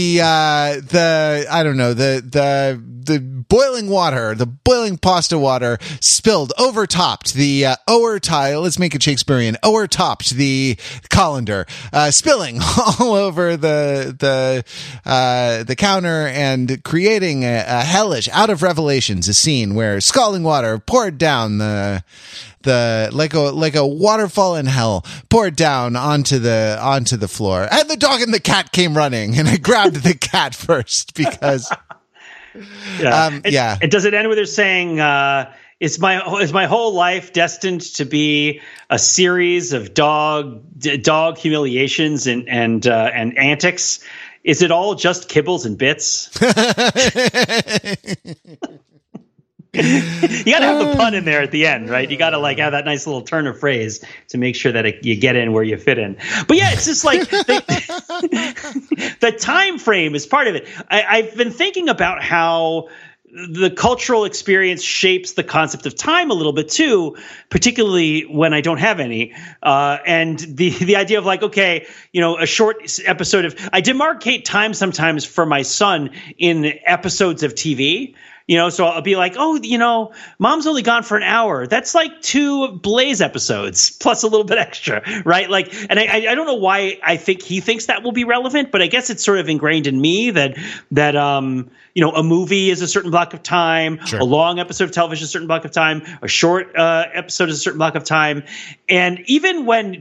the boiling water, the boiling pasta water spilled, overtopped the let's make it Shakespearean, overtopped the colander, spilling all over the counter and creating a hellish, out of Revelations, a scene where scalding water poured down like a waterfall in hell, poured down onto the floor, and the dog and the cat came running, and I grabbed the cat first because And does it end with her saying, is my whole life destined to be a series of dog humiliations and antics? Is it all just kibbles and bits? You got to have the pun in there at the end, right? You got to like have that nice little turn of phrase to make sure that you get in where you fit in. But yeah, it's just like the time frame is part of it. I've been thinking about how the cultural experience shapes the concept of time a little bit too, particularly when I don't have any. And the idea of like, okay, a short episode I demarcate time sometimes for my son in episodes of TV. So I'll be like, oh, Mom's only gone for an hour. That's like 2 Blaze episodes plus a little bit extra, right? Like, and I don't know why I think he thinks that will be relevant, but I guess it's sort of ingrained in me that a movie is a certain block of time, sure. A long episode of television is a certain block of time, a short episode is a certain block of time. And even when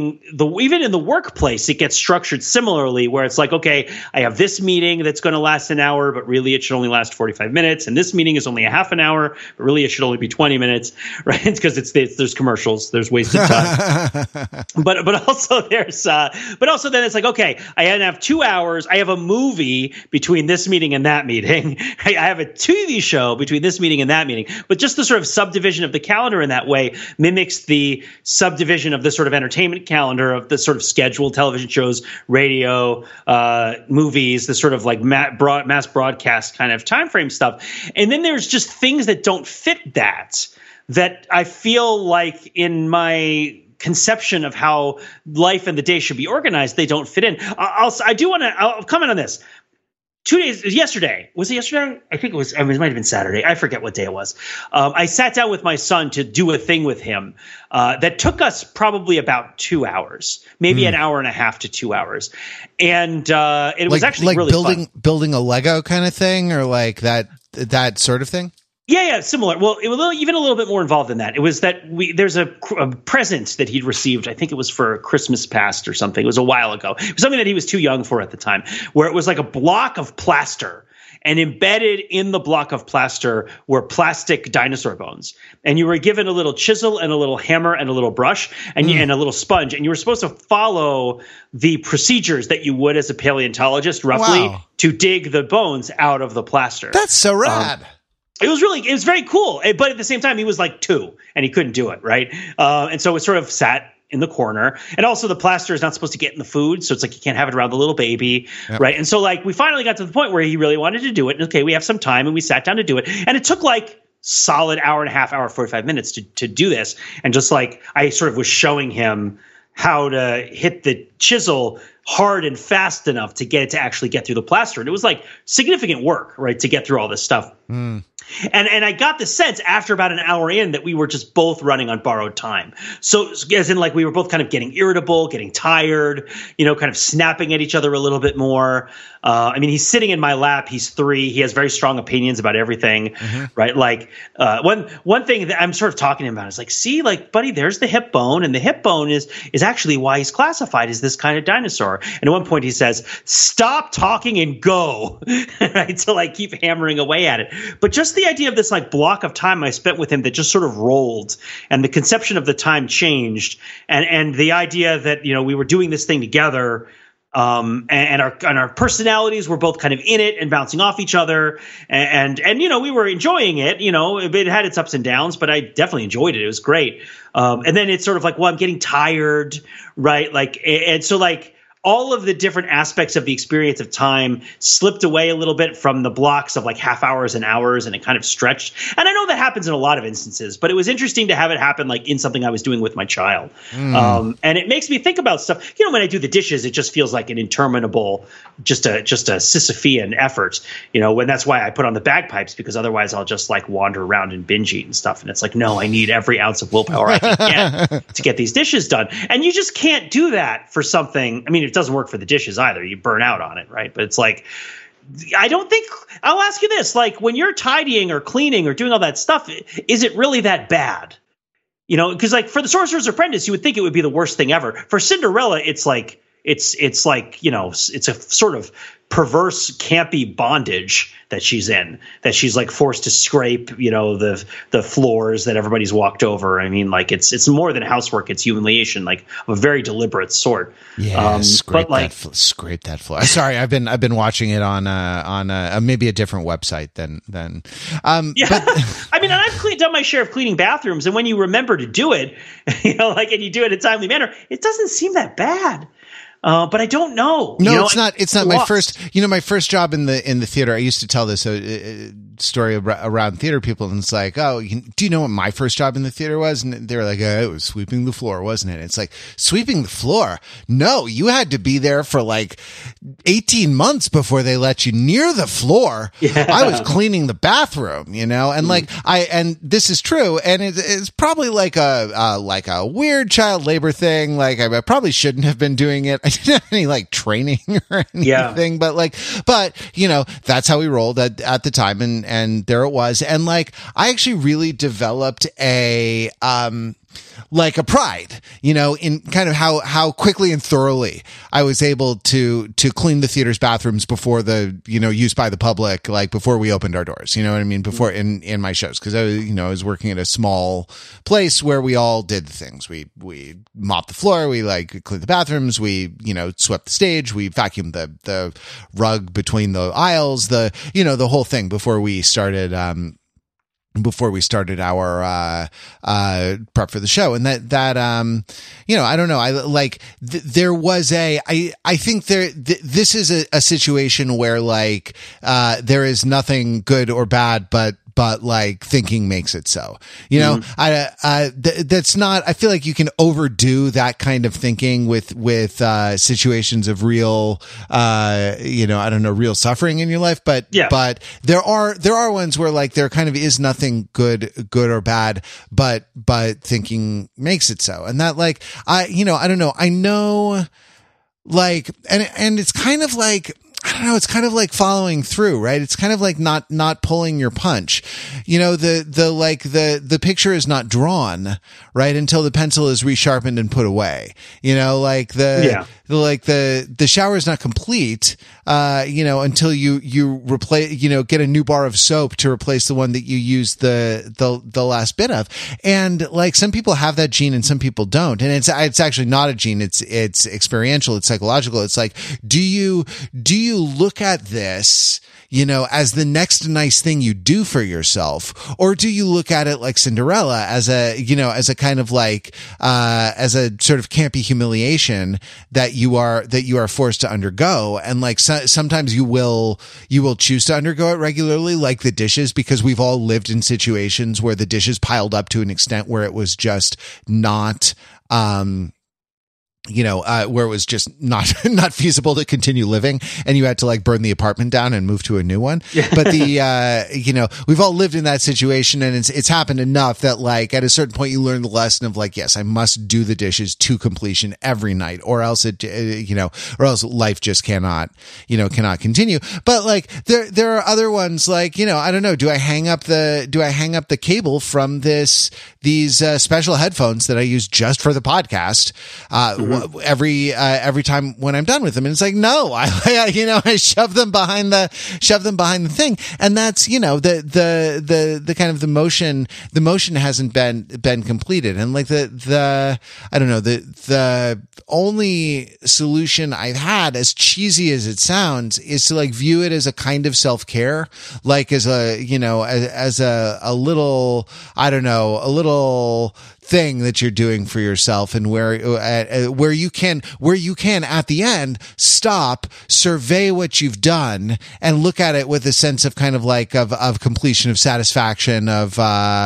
even in the workplace, it gets structured similarly where it's like, okay, I have this meeting that's going to last an hour, but really it should only last 45 minutes. And this meeting is only a half an hour, but really it should only be 20 minutes, right? It's because there's commercials, there's wasted time. but also then it's like, okay, I have 2 hours. I have a movie between this meeting and that meeting. I have a TV show between this meeting and that meeting. But just the sort of subdivision of the calendar in that way mimics the subdivision of the sort of entertainment calendar of the sort of scheduled television shows, radio, movies, the sort of like mass broadcast kind of time frame stuff. And then there's just things that don't fit that I feel like in my conception of how life and the day should be organized, they don't fit in. I'll comment on this. 2 days, yesterday. Was it yesterday? I think it might have been Saturday. I forget what day it was. I sat down with my son to do a thing with him that took us probably about 2 hours, maybe an hour and a half to 2 hours. And it was actually really fun. Building a Lego kind of thing, or like that sort of thing? Yeah, similar. Well, it was even a little bit more involved than that. It was that there's a present that he'd received. I think it was for Christmas past or something. It was a while ago. It was something that he was too young for at the time, where it was like a block of plaster. And embedded in the block of plaster were plastic dinosaur bones. And you were given a little chisel and a little hammer and a little brush and a little sponge. And you were supposed to follow the procedures that you would as a paleontologist, roughly, to dig the bones out of the plaster. That's so rad. It was very cool. But at the same time, he was like 2 and he couldn't do it. Right. And so it sort of sat in the corner. And also the plaster is not supposed to get in the food. So it's like you can't have it around the little baby. Yep. Right. And so like we finally got to the point where he really wanted to do it. And okay, we have some time and we sat down to do it. And it took like solid hour and a half, hour, 45 minutes to do this. And just like I sort of was showing him how to hit the chisel hard and fast enough to get it to actually get through the plaster. And it was like significant work, right, to get through all this stuff. And I got the sense after about an hour in that we were just both running on borrowed time. So as in like we were both kind of getting irritable, getting tired, kind of snapping at each other a little bit more. I mean, he's sitting in my lap. He's 3. He has very strong opinions about everything, right? Like one thing that I'm sort of talking to him about is like, see, like, buddy, there's the hip bone. And the hip bone is actually why he's classified as this kind of dinosaur. And at one point he says, stop talking and go, right? To like keep hammering away at it. But just the idea of this like block of time I spent with him that just sort of rolled, and the conception of the time changed, and the idea that we were doing this thing together, and our personalities were both kind of in it and bouncing off each other, and we were enjoying it. It had its ups and downs, but I definitely enjoyed it. It was great. And then it's sort of like, well, I'm getting tired, right? Like, and so like, all of the different aspects of the experience of time slipped away a little bit from the blocks of like half hours and hours, and it kind of stretched. And I know that happens in a lot of instances, but it was interesting to have it happen like in something I was doing with my child. And it makes me think about stuff. When I do the dishes, it just feels like an interminable, just a Sisyphean effort, when that's why I put on the bagpipes, because otherwise I'll just like wander around and binge eat and stuff. And it's like, no, I need every ounce of willpower I can get to get these dishes done. And you just can't do that for something. I mean, it doesn't work for the dishes either. You burn out on it, right? But it's like, I don't think, I'll ask you this, like when you're tidying or cleaning or doing all that stuff, is it really that bad? Because like for the Sorcerer's Apprentice, you would think it would be the worst thing ever. For Cinderella, it's like, it's like, it's a sort of perverse, campy bondage that she's in, that she's like forced to scrape, the floors that everybody's walked over. I mean, like it's more than housework; it's humiliation, like of a very deliberate sort. Yeah, scrape that floor. Sorry, I've been watching it on maybe a different website than. Yeah, but, I mean, and I've done my share of cleaning bathrooms, and when you remember to do it, and you do it in a timely manner, it doesn't seem that bad. But I don't know. No, it's not. It's not my first. My first job in the theater. I used to tell this story around theater people, and it's like, oh, do you know what my first job in the theater was? And they were like, oh, it was sweeping the floor, wasn't it? It's like, sweeping the floor? No, you had to be there for like 18 months before they let you near the floor. Yeah. I was cleaning the bathroom, and and this is true, and it's probably like a weird child labor thing. Like I probably shouldn't have been doing it. I didn't have any like training or anything, but that's how we rolled at the time, and there it was. And like, I actually really developed a pride, in kind of how quickly and thoroughly I was able to clean the theater's bathrooms before the, use by the public, like before we opened our doors, you know what I mean? Before in my shows. Cause I was working at a small place where we all did the things. We mopped the floor. We cleaned the bathrooms. We, swept the stage. We vacuumed the rug between the aisles, the whole thing before we started, our prep for the show. And that I don't know, there was I think this is a situation where there is nothing good or bad, but like thinking makes it so, that's not, I feel like you can overdo that kind of thinking with situations of real, real suffering in your life. But there are ones where there kind of is nothing good or bad, but thinking makes it so. And that I don't know. I know and it's kind of I don't know. It's kind of like following through, right? It's kind of like not pulling your punch. The picture is not drawn, right? Until the pencil is resharpened and put away. The shower is not complete, until you replace, get a new bar of soap to replace the one that you used the last bit of. And some people have that gene and some people don't. And it's actually not a gene. It's experiential. It's psychological. It's like, do you look at this, as the next nice thing you do for yourself? Or do you look at it like Cinderella as a kind of as a sort of campy humiliation that you are forced to undergo? And sometimes you will choose to undergo it regularly, like the dishes, because we've all lived in situations where the dishes piled up to an extent where it was just not, where it was just not feasible to continue living, and you had to burn the apartment down and move to a new one. Yeah. But we've all lived in that situation, and it's happened enough that at a certain point you learn the lesson of yes, I must do the dishes to completion every night, or else or else life just cannot continue. But there are other ones I don't know, do I hang up the cable from these special headphones that I use just for the podcast? Every time when I'm done with them, and it's no, I shove them behind the thing, and that's the kind of the motion hasn't been completed, and the I don't know, the only solution I've had, as cheesy as it sounds, is to view it as a kind of self-care, as a little, I don't know, a little thing that you're doing for yourself, and where you can at the end stop, survey what you've done, and look at it with a sense of kind of of completion, of satisfaction, of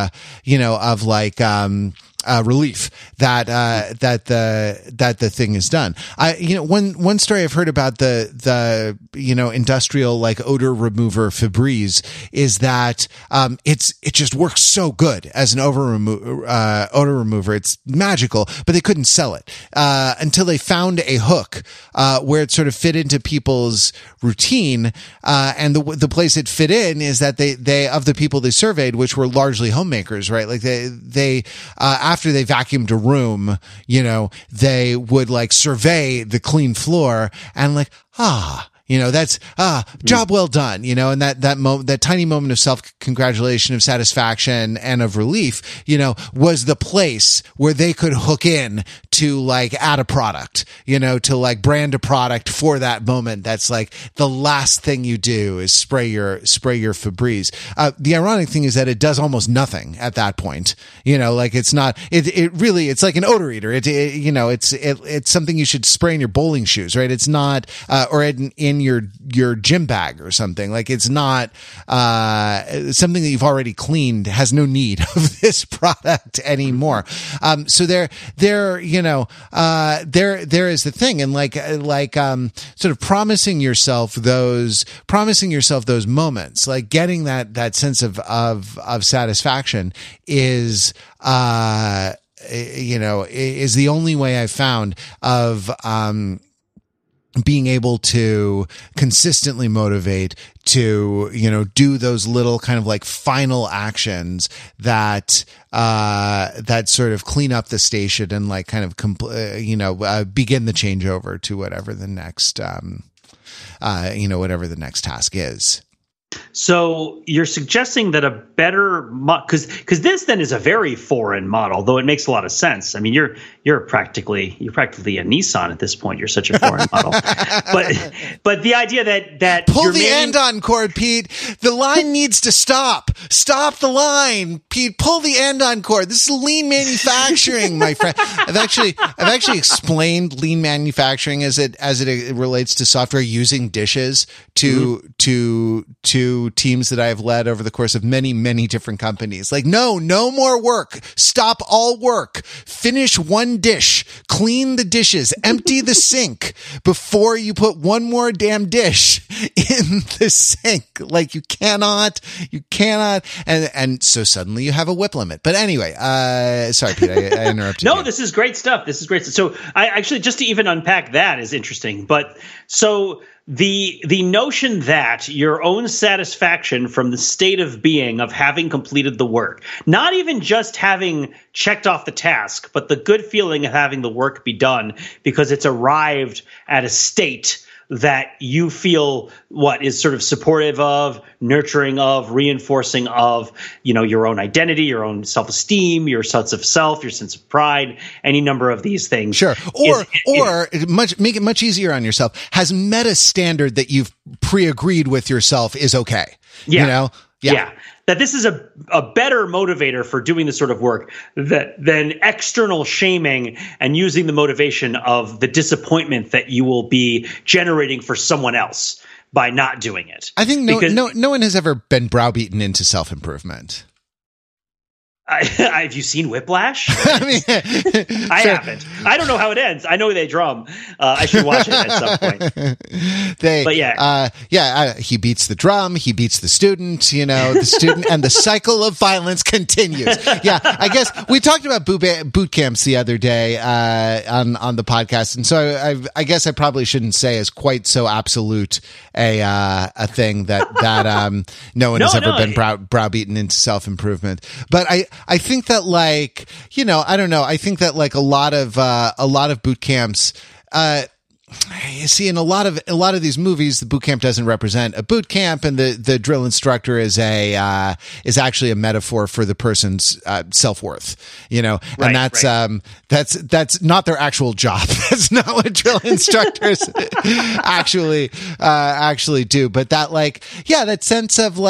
relief that the thing is done. One story I've heard about the industrial odor remover Febreze is that it just works so good as an odor remover. It's magical, but they couldn't sell it until they found a hook where it sort of fit into people's routine, and the place it fit in is that they of the people they surveyed, which were largely homemakers, right? They after they vacuumed a room, they would like survey the clean floor and like, that's job well done, and that tiny moment of self-congratulation, of satisfaction, and of relief, was the place where they could hook in to like add a product, to like brand a product for that moment. That's like the last thing you do is spray your Febreze. The ironic thing is that it does almost nothing at that point. Like it's not, it really, it's like an odor eater. It's something you should spray in your bowling shoes, right? It's not, or in your gym bag or something. Like it's not something that you've already cleaned, has no need of this product anymore. So there is the thing, and sort of promising yourself those moments, like getting that sense of satisfaction is is the only way I've found of being able to consistently motivate to, do those little kind of like final actions that sort of clean up the station and like kind of, begin the changeover to whatever the next, whatever the next task is. So you're suggesting that a better because this then is a very foreign model, though it makes a lot of sense. I mean, you're practically a Nissan at this point. You're such a foreign model, but the idea that pull the end on cord, Pete. The line needs to stop. Stop the line, Pete. Pull the end on cord. This is lean manufacturing, my friend. I've actually explained lean manufacturing as it relates to software using dishes to teams that I have led over the course of many, many different companies. Like, no more work. Stop all work. Finish one dish. Clean the dishes. Empty the sink before you put one more damn dish in the sink. Like you cannot. And so suddenly you have a whip limit. But anyway, sorry, Pete, I interrupted you. No, this is great stuff. So I actually, just to even unpack that is interesting. But so the notion that your own satisfaction from the state of being of having completed the work, not even just having checked off the task, but the good feeling of having the work be done because it's arrived at a state that you feel what is sort of supportive of, nurturing of, reinforcing of, your own identity, your own self-esteem, your sense of self, your sense of pride, any number of these things. Sure. Or make it much easier on yourself. Has met a standard that you've pre-agreed with yourself is okay. Yeah. Yeah. That this is a better motivator for doing this sort of work than external shaming and using the motivation of the disappointment that you will be generating for someone else by not doing it. I think no one has ever been browbeaten into self-improvement. Have you seen Whiplash? I haven't. I don't know how it ends. I know they drum. I should watch it at some point. He beats the drum. He beats the student. The student, and the cycle of violence continues. Yeah, I guess we talked about boot camps the other day on the podcast, and so I guess I probably shouldn't say as quite so absolute a thing that no one has ever been browbeaten into self-improvement, but I think that I don't know. I think that like a lot of boot camps, you see in a lot of these movies, the boot camp doesn't represent a boot camp, and the drill instructor is actually a metaphor for the person's self-worth, and that's not their actual job. That's not what drill instructors actually do. But that that sense of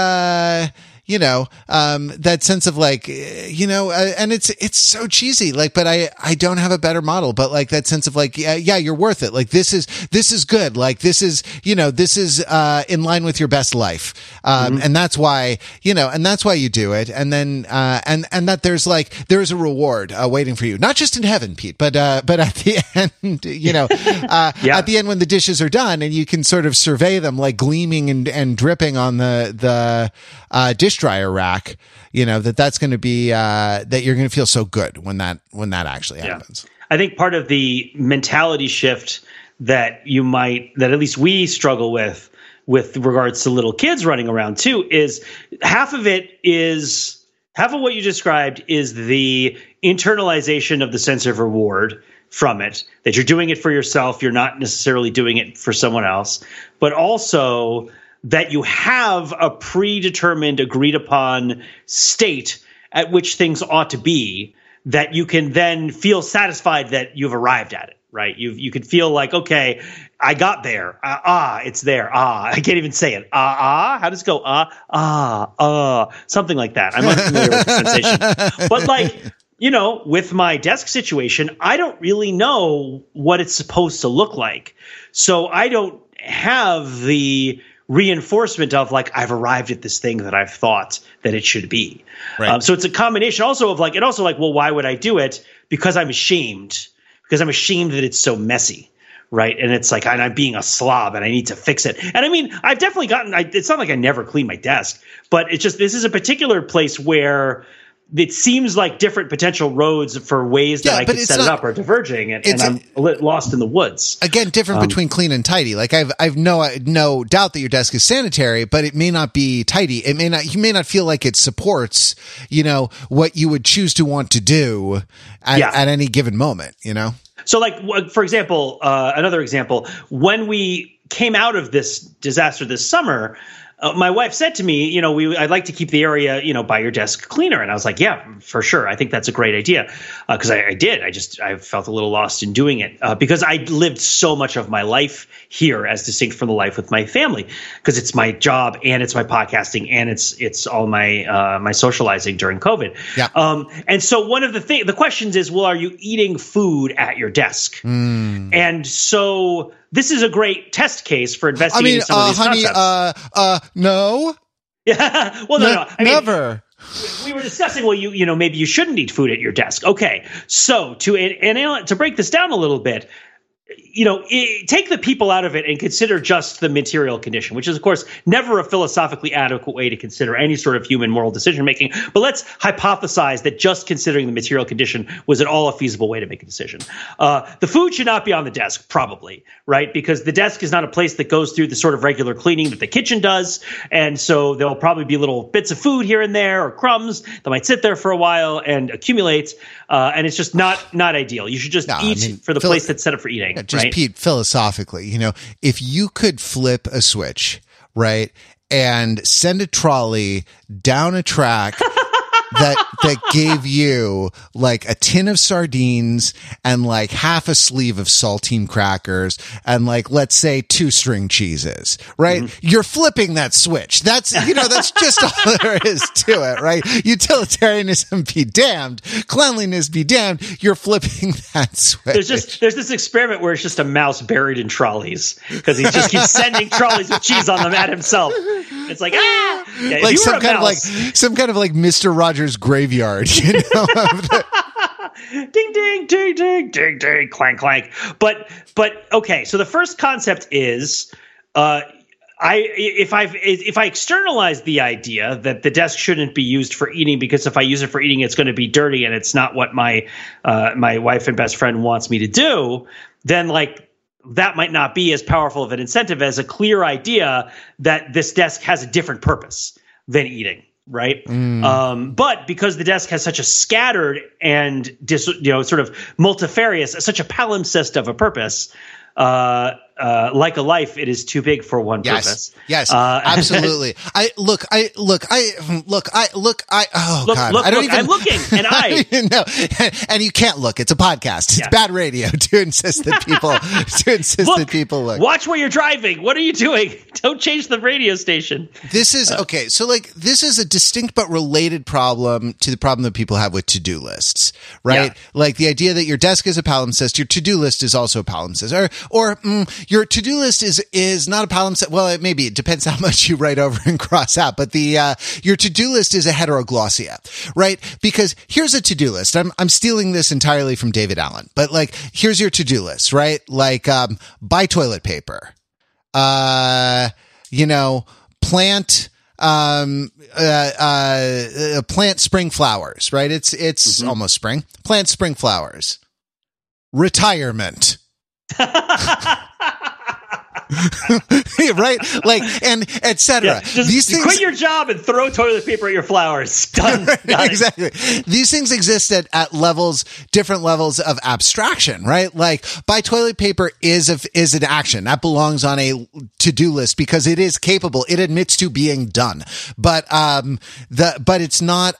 that sense of and it's so cheesy, but I don't have a better model, but that sense of you're worth it. This is good. This is in line with your best life. And that's why, and that's why you do it. And then, and that there's a reward, waiting for you, not just in heaven, Pete, but at the end, at the end when the dishes are done and you can sort of survey them gleaming and dripping on the dish dryer rack, that's going to be that you're going to feel so good when that actually happens. I think part of the mentality shift that at least we struggle with regards to little kids running around too is half of it is Half of what you described is the internalization of the sense of reward from it, that you're doing it for yourself. You're not necessarily doing it for someone else, but also that you have a predetermined, agreed upon state at which things ought to be, that you can then feel satisfied that you've arrived at it. Right. You could feel like, OK, I got there. It's there. I can't even say it. How does it go? Something like that. I'm unfamiliar with the sensation. But like, you know, with my desk situation, I don't really know what it's supposed to look like. So I don't have the reinforcement of like, I've arrived at this thing that I've thought that it should be. Right. So it's a combination also of like, and also like, well, why would I do it? Because I'm ashamed. Because I'm ashamed that it's so messy, right? And it's like I'm being a slob and I need to fix it. And I mean, I've definitely it's not like I never clean my desk, but it's just this is a particular place where it seems like different potential roads for ways that I could set it up are diverging, and I'm lost in the woods. Again, different between clean and tidy. Like I've no doubt that your desk is sanitary, but it may not be tidy. It may not. You may not feel like it supports, you know, what you would choose to want to do at any given moment. You know. So, like for example, another example, when we came out of this disaster this summer. My wife said to me, you know, I'd like to keep the area, you know, by your desk cleaner. And I was like, yeah, for sure. I think that's a great idea. Because I did. I felt a little lost in doing it because I lived so much of my life here as distinct from the life with my family, because it's my job and it's my podcasting and it's all my socializing during COVID. Yeah. And so one of the questions is, well, are you eating food at your desk? And so this is a great test case for investigating some of these concepts. No. Yeah. Well, no. I mean, never. We were discussing, well, you know, maybe you shouldn't eat food at your desk. Okay. So to break this down a little bit, you know, take the people out of it and consider just the material condition, which is, of course, never a philosophically adequate way to consider any sort of human moral decision making. But let's hypothesize that just considering the material condition was at all a feasible way to make a decision. The food should not be on the desk, probably, right? Because the desk is not a place that goes through the sort of regular cleaning that the kitchen does. And so there'll probably be little bits of food here and there or crumbs that might sit there for a while and accumulate. And it's just not ideal. You should just eat for the place that's set up for eating. Just right? Pete, philosophically, you know, if you could flip a switch, right, and send a trolley down a track that gave you like a tin of sardines and like half a sleeve of saltine crackers and like, let's say 2 string cheeses, right? Mm-hmm. You're flipping that switch. That's just all there is to it, right? Utilitarianism be damned. Cleanliness be damned. You're flipping that switch. There's this experiment where it's just a mouse buried in trolleys because he just keeps sending trolleys with cheese on them at himself. It's like, yeah, like some kind of like Mr. Rogers' Graveyard, you know? Ding, ding, ding, ding, ding, ding, clank, clank. But okay. So the first concept is, if I externalize the idea that the desk shouldn't be used for eating, because if I use it for eating, it's going to be dirty and it's not what my wife and best friend wants me to do, then like, that might not be as powerful of an incentive as a clear idea that this desk has a different purpose than eating, right? But because the desk has such a scattered and sort of multifarious, such a palimpsest of a purpose, like a life, it is too big for one purpose. Yes, absolutely. I'm looking, and no, and you can't look. It's a podcast. It's bad radio to insist that people look. Watch where you're driving. What are you doing? Don't change the radio station. This is okay. So like, this is a distinct but related problem to the problem that people have with to-do lists, right? Yeah. Like the idea that your desk is a palimpsest, your to-do list is also a palimpsest, or your to-do list is not a palimpsest. Well, it depends how much you write over and cross out, but your to-do list is a heteroglossia, right? Because here's a to-do list. I'm stealing this entirely from David Allen, but like, here's your to-do list, right? Like, buy toilet paper, plant spring flowers, right? It's almost spring. Plant spring flowers. Retirement. Right? Like, and et cetera. Yeah, just these things quit your job and throw toilet paper at your flowers. Done. Exactly. These things exist at levels, different levels of abstraction, right? Like, buy toilet paper is an action that belongs on a to-do list because it is capable. It admits to being done. But it's not,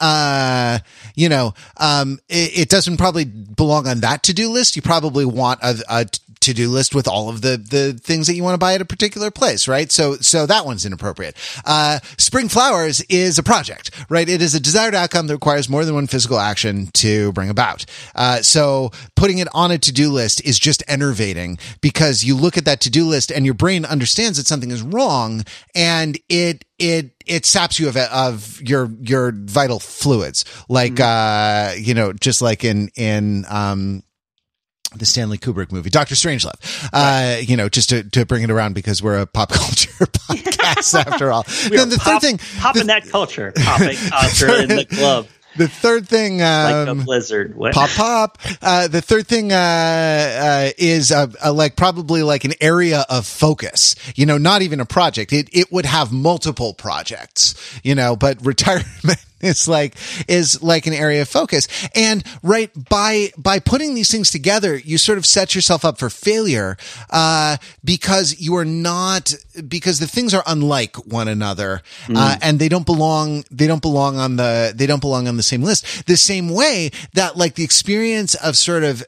it doesn't probably belong on that to-do list. You probably want a to-do list with all of the things that you want to buy at a particular place, right? So that one's inappropriate. Spring flowers is a project, right? It is a desired outcome that requires more than one physical action to bring about. So putting it on a to-do list is just enervating because you look at that to-do list and your brain understands that something is wrong and it saps you of your vital fluids. Like, just like in the Stanley Kubrick movie, Dr. Strangelove, right. Just to bring it around because we're a pop culture podcast after all. Then the third thing, popping that culture, popping culture in the club. The third thing, like a blizzard, what? pop. The third thing, is, like probably like an area of focus, not even a project. It would have multiple projects, but retirement is like an area of focus. And right, by putting these things together, you sort of set yourself up for failure, because because the things are unlike one another, and they don't belong on the same list. The same way that like the experience of sort of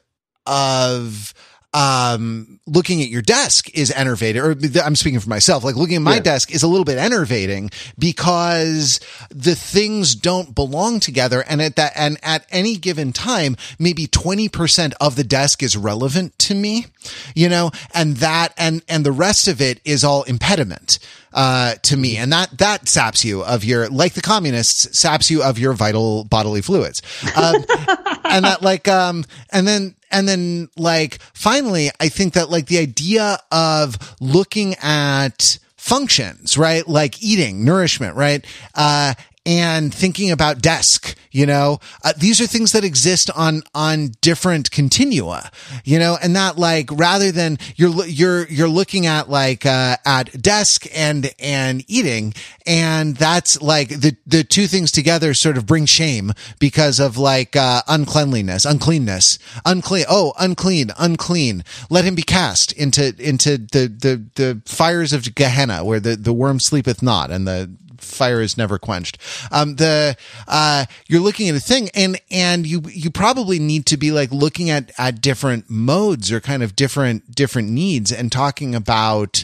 looking at your desk is enervating, or I'm speaking for myself, like looking at my desk is a little bit enervating because the things don't belong together. And at any given time, maybe 20% of the desk is relevant to me, and the rest of it is all impediment, to me. And that saps you of your, like the communists, saps you of your vital bodily fluids. And that like, and then like finally, I think that like the idea of looking at functions, right? Like eating, nourishment, right? And thinking about desk, these are things that exist on different continua, and that like, rather than you're looking at like, at desk and eating. And that's like the two things together sort of bring shame because of like, uncleanness. Oh, unclean. Let him be cast into the fires of Gehenna where the worm sleepeth not and the fire is never quenched. You're looking at a thing and you probably need to be like looking at different modes or kind of different needs and talking about,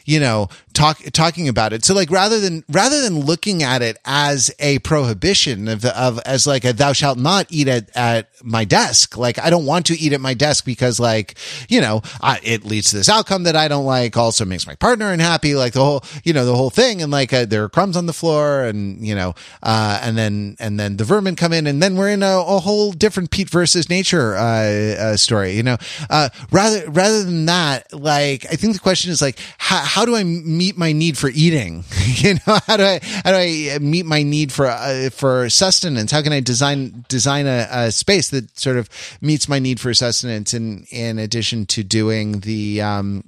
talking about it. So like rather than looking at it as a prohibition as like a thou shalt not eat at my desk. Like I don't want to eat at my desk because like, it leads to this outcome that I don't like, also makes my partner unhappy, like the whole thing. And like, there are crumbs on the floor and, and then the vermin come in and then we're in a whole different Pete versus nature, story, rather than that, like, I think the question is like, how do I meet my need for eating? How do I meet my need for sustenance? How can I design a space that sort of meets my need for sustenance in addition to doing the,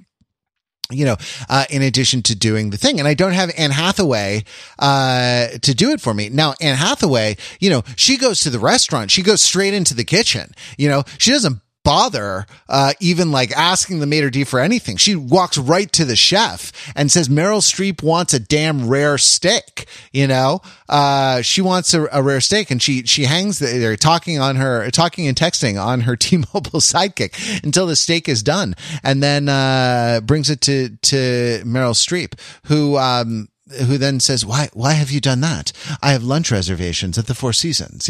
in addition to doing the thing. And I don't have Anne Hathaway, to do it for me. Now, Anne Hathaway, she goes to the restaurant. She goes straight into the kitchen. She doesn't bother, even like asking the maitre d' for anything. She walks right to the chef and says, Meryl Streep wants a damn rare steak. She wants a rare steak and she hangs there talking and texting on her T-Mobile Sidekick until the steak is done. And then, brings it to Meryl Streep, who then says, why have you done that? I have lunch reservations at the Four Seasons,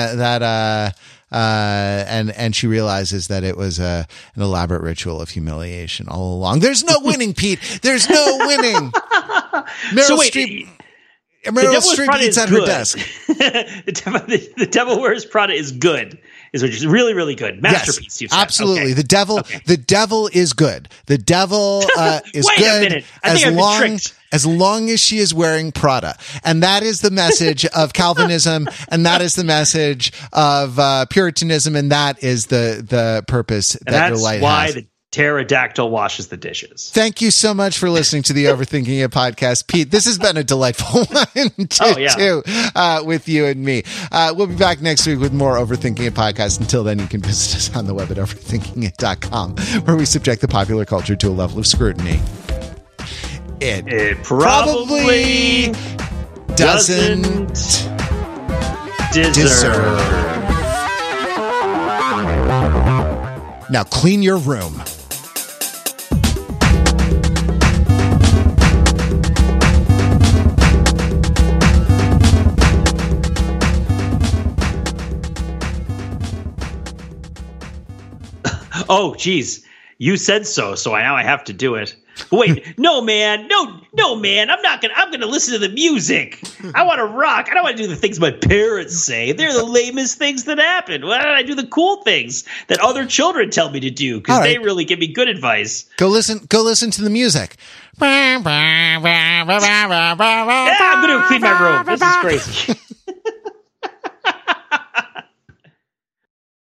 and she realizes that it was an elaborate ritual of humiliation all along. There's no winning, Pete. There's no winning. Meryl Streep eats at her desk. The Devil Wears Prada is good. Is which is really, really good. Masterpiece. Yes, absolutely. Okay. The devil is good. The devil is Wait good. A minute. I think I've been tricked. As long as she is wearing Prada. And that is the message of Calvinism, and that is the message of Puritanism, and that is the purpose that your light has. That's why the pterodactyl washes the dishes. Thank you so much for listening to the Overthinking It podcast, Pete. This has been a delightful one do with you and me. We'll be back next week with more Overthinking It podcast. Until then, you can visit us on the web at overthinkingit.com, where we subject the popular culture to a level of scrutiny it probably doesn't deserve. Now clean your room. Oh, geez. You said so now I have to do it. Wait, no, man. No, man. I'm going to listen to the music. I want to rock. I don't want to do the things my parents say. They're the lamest things that happen. Why don't I do the cool things that other children tell me to do? Because they really give me good advice. Go listen to the music. Yeah, I'm going to clean my room. This is crazy.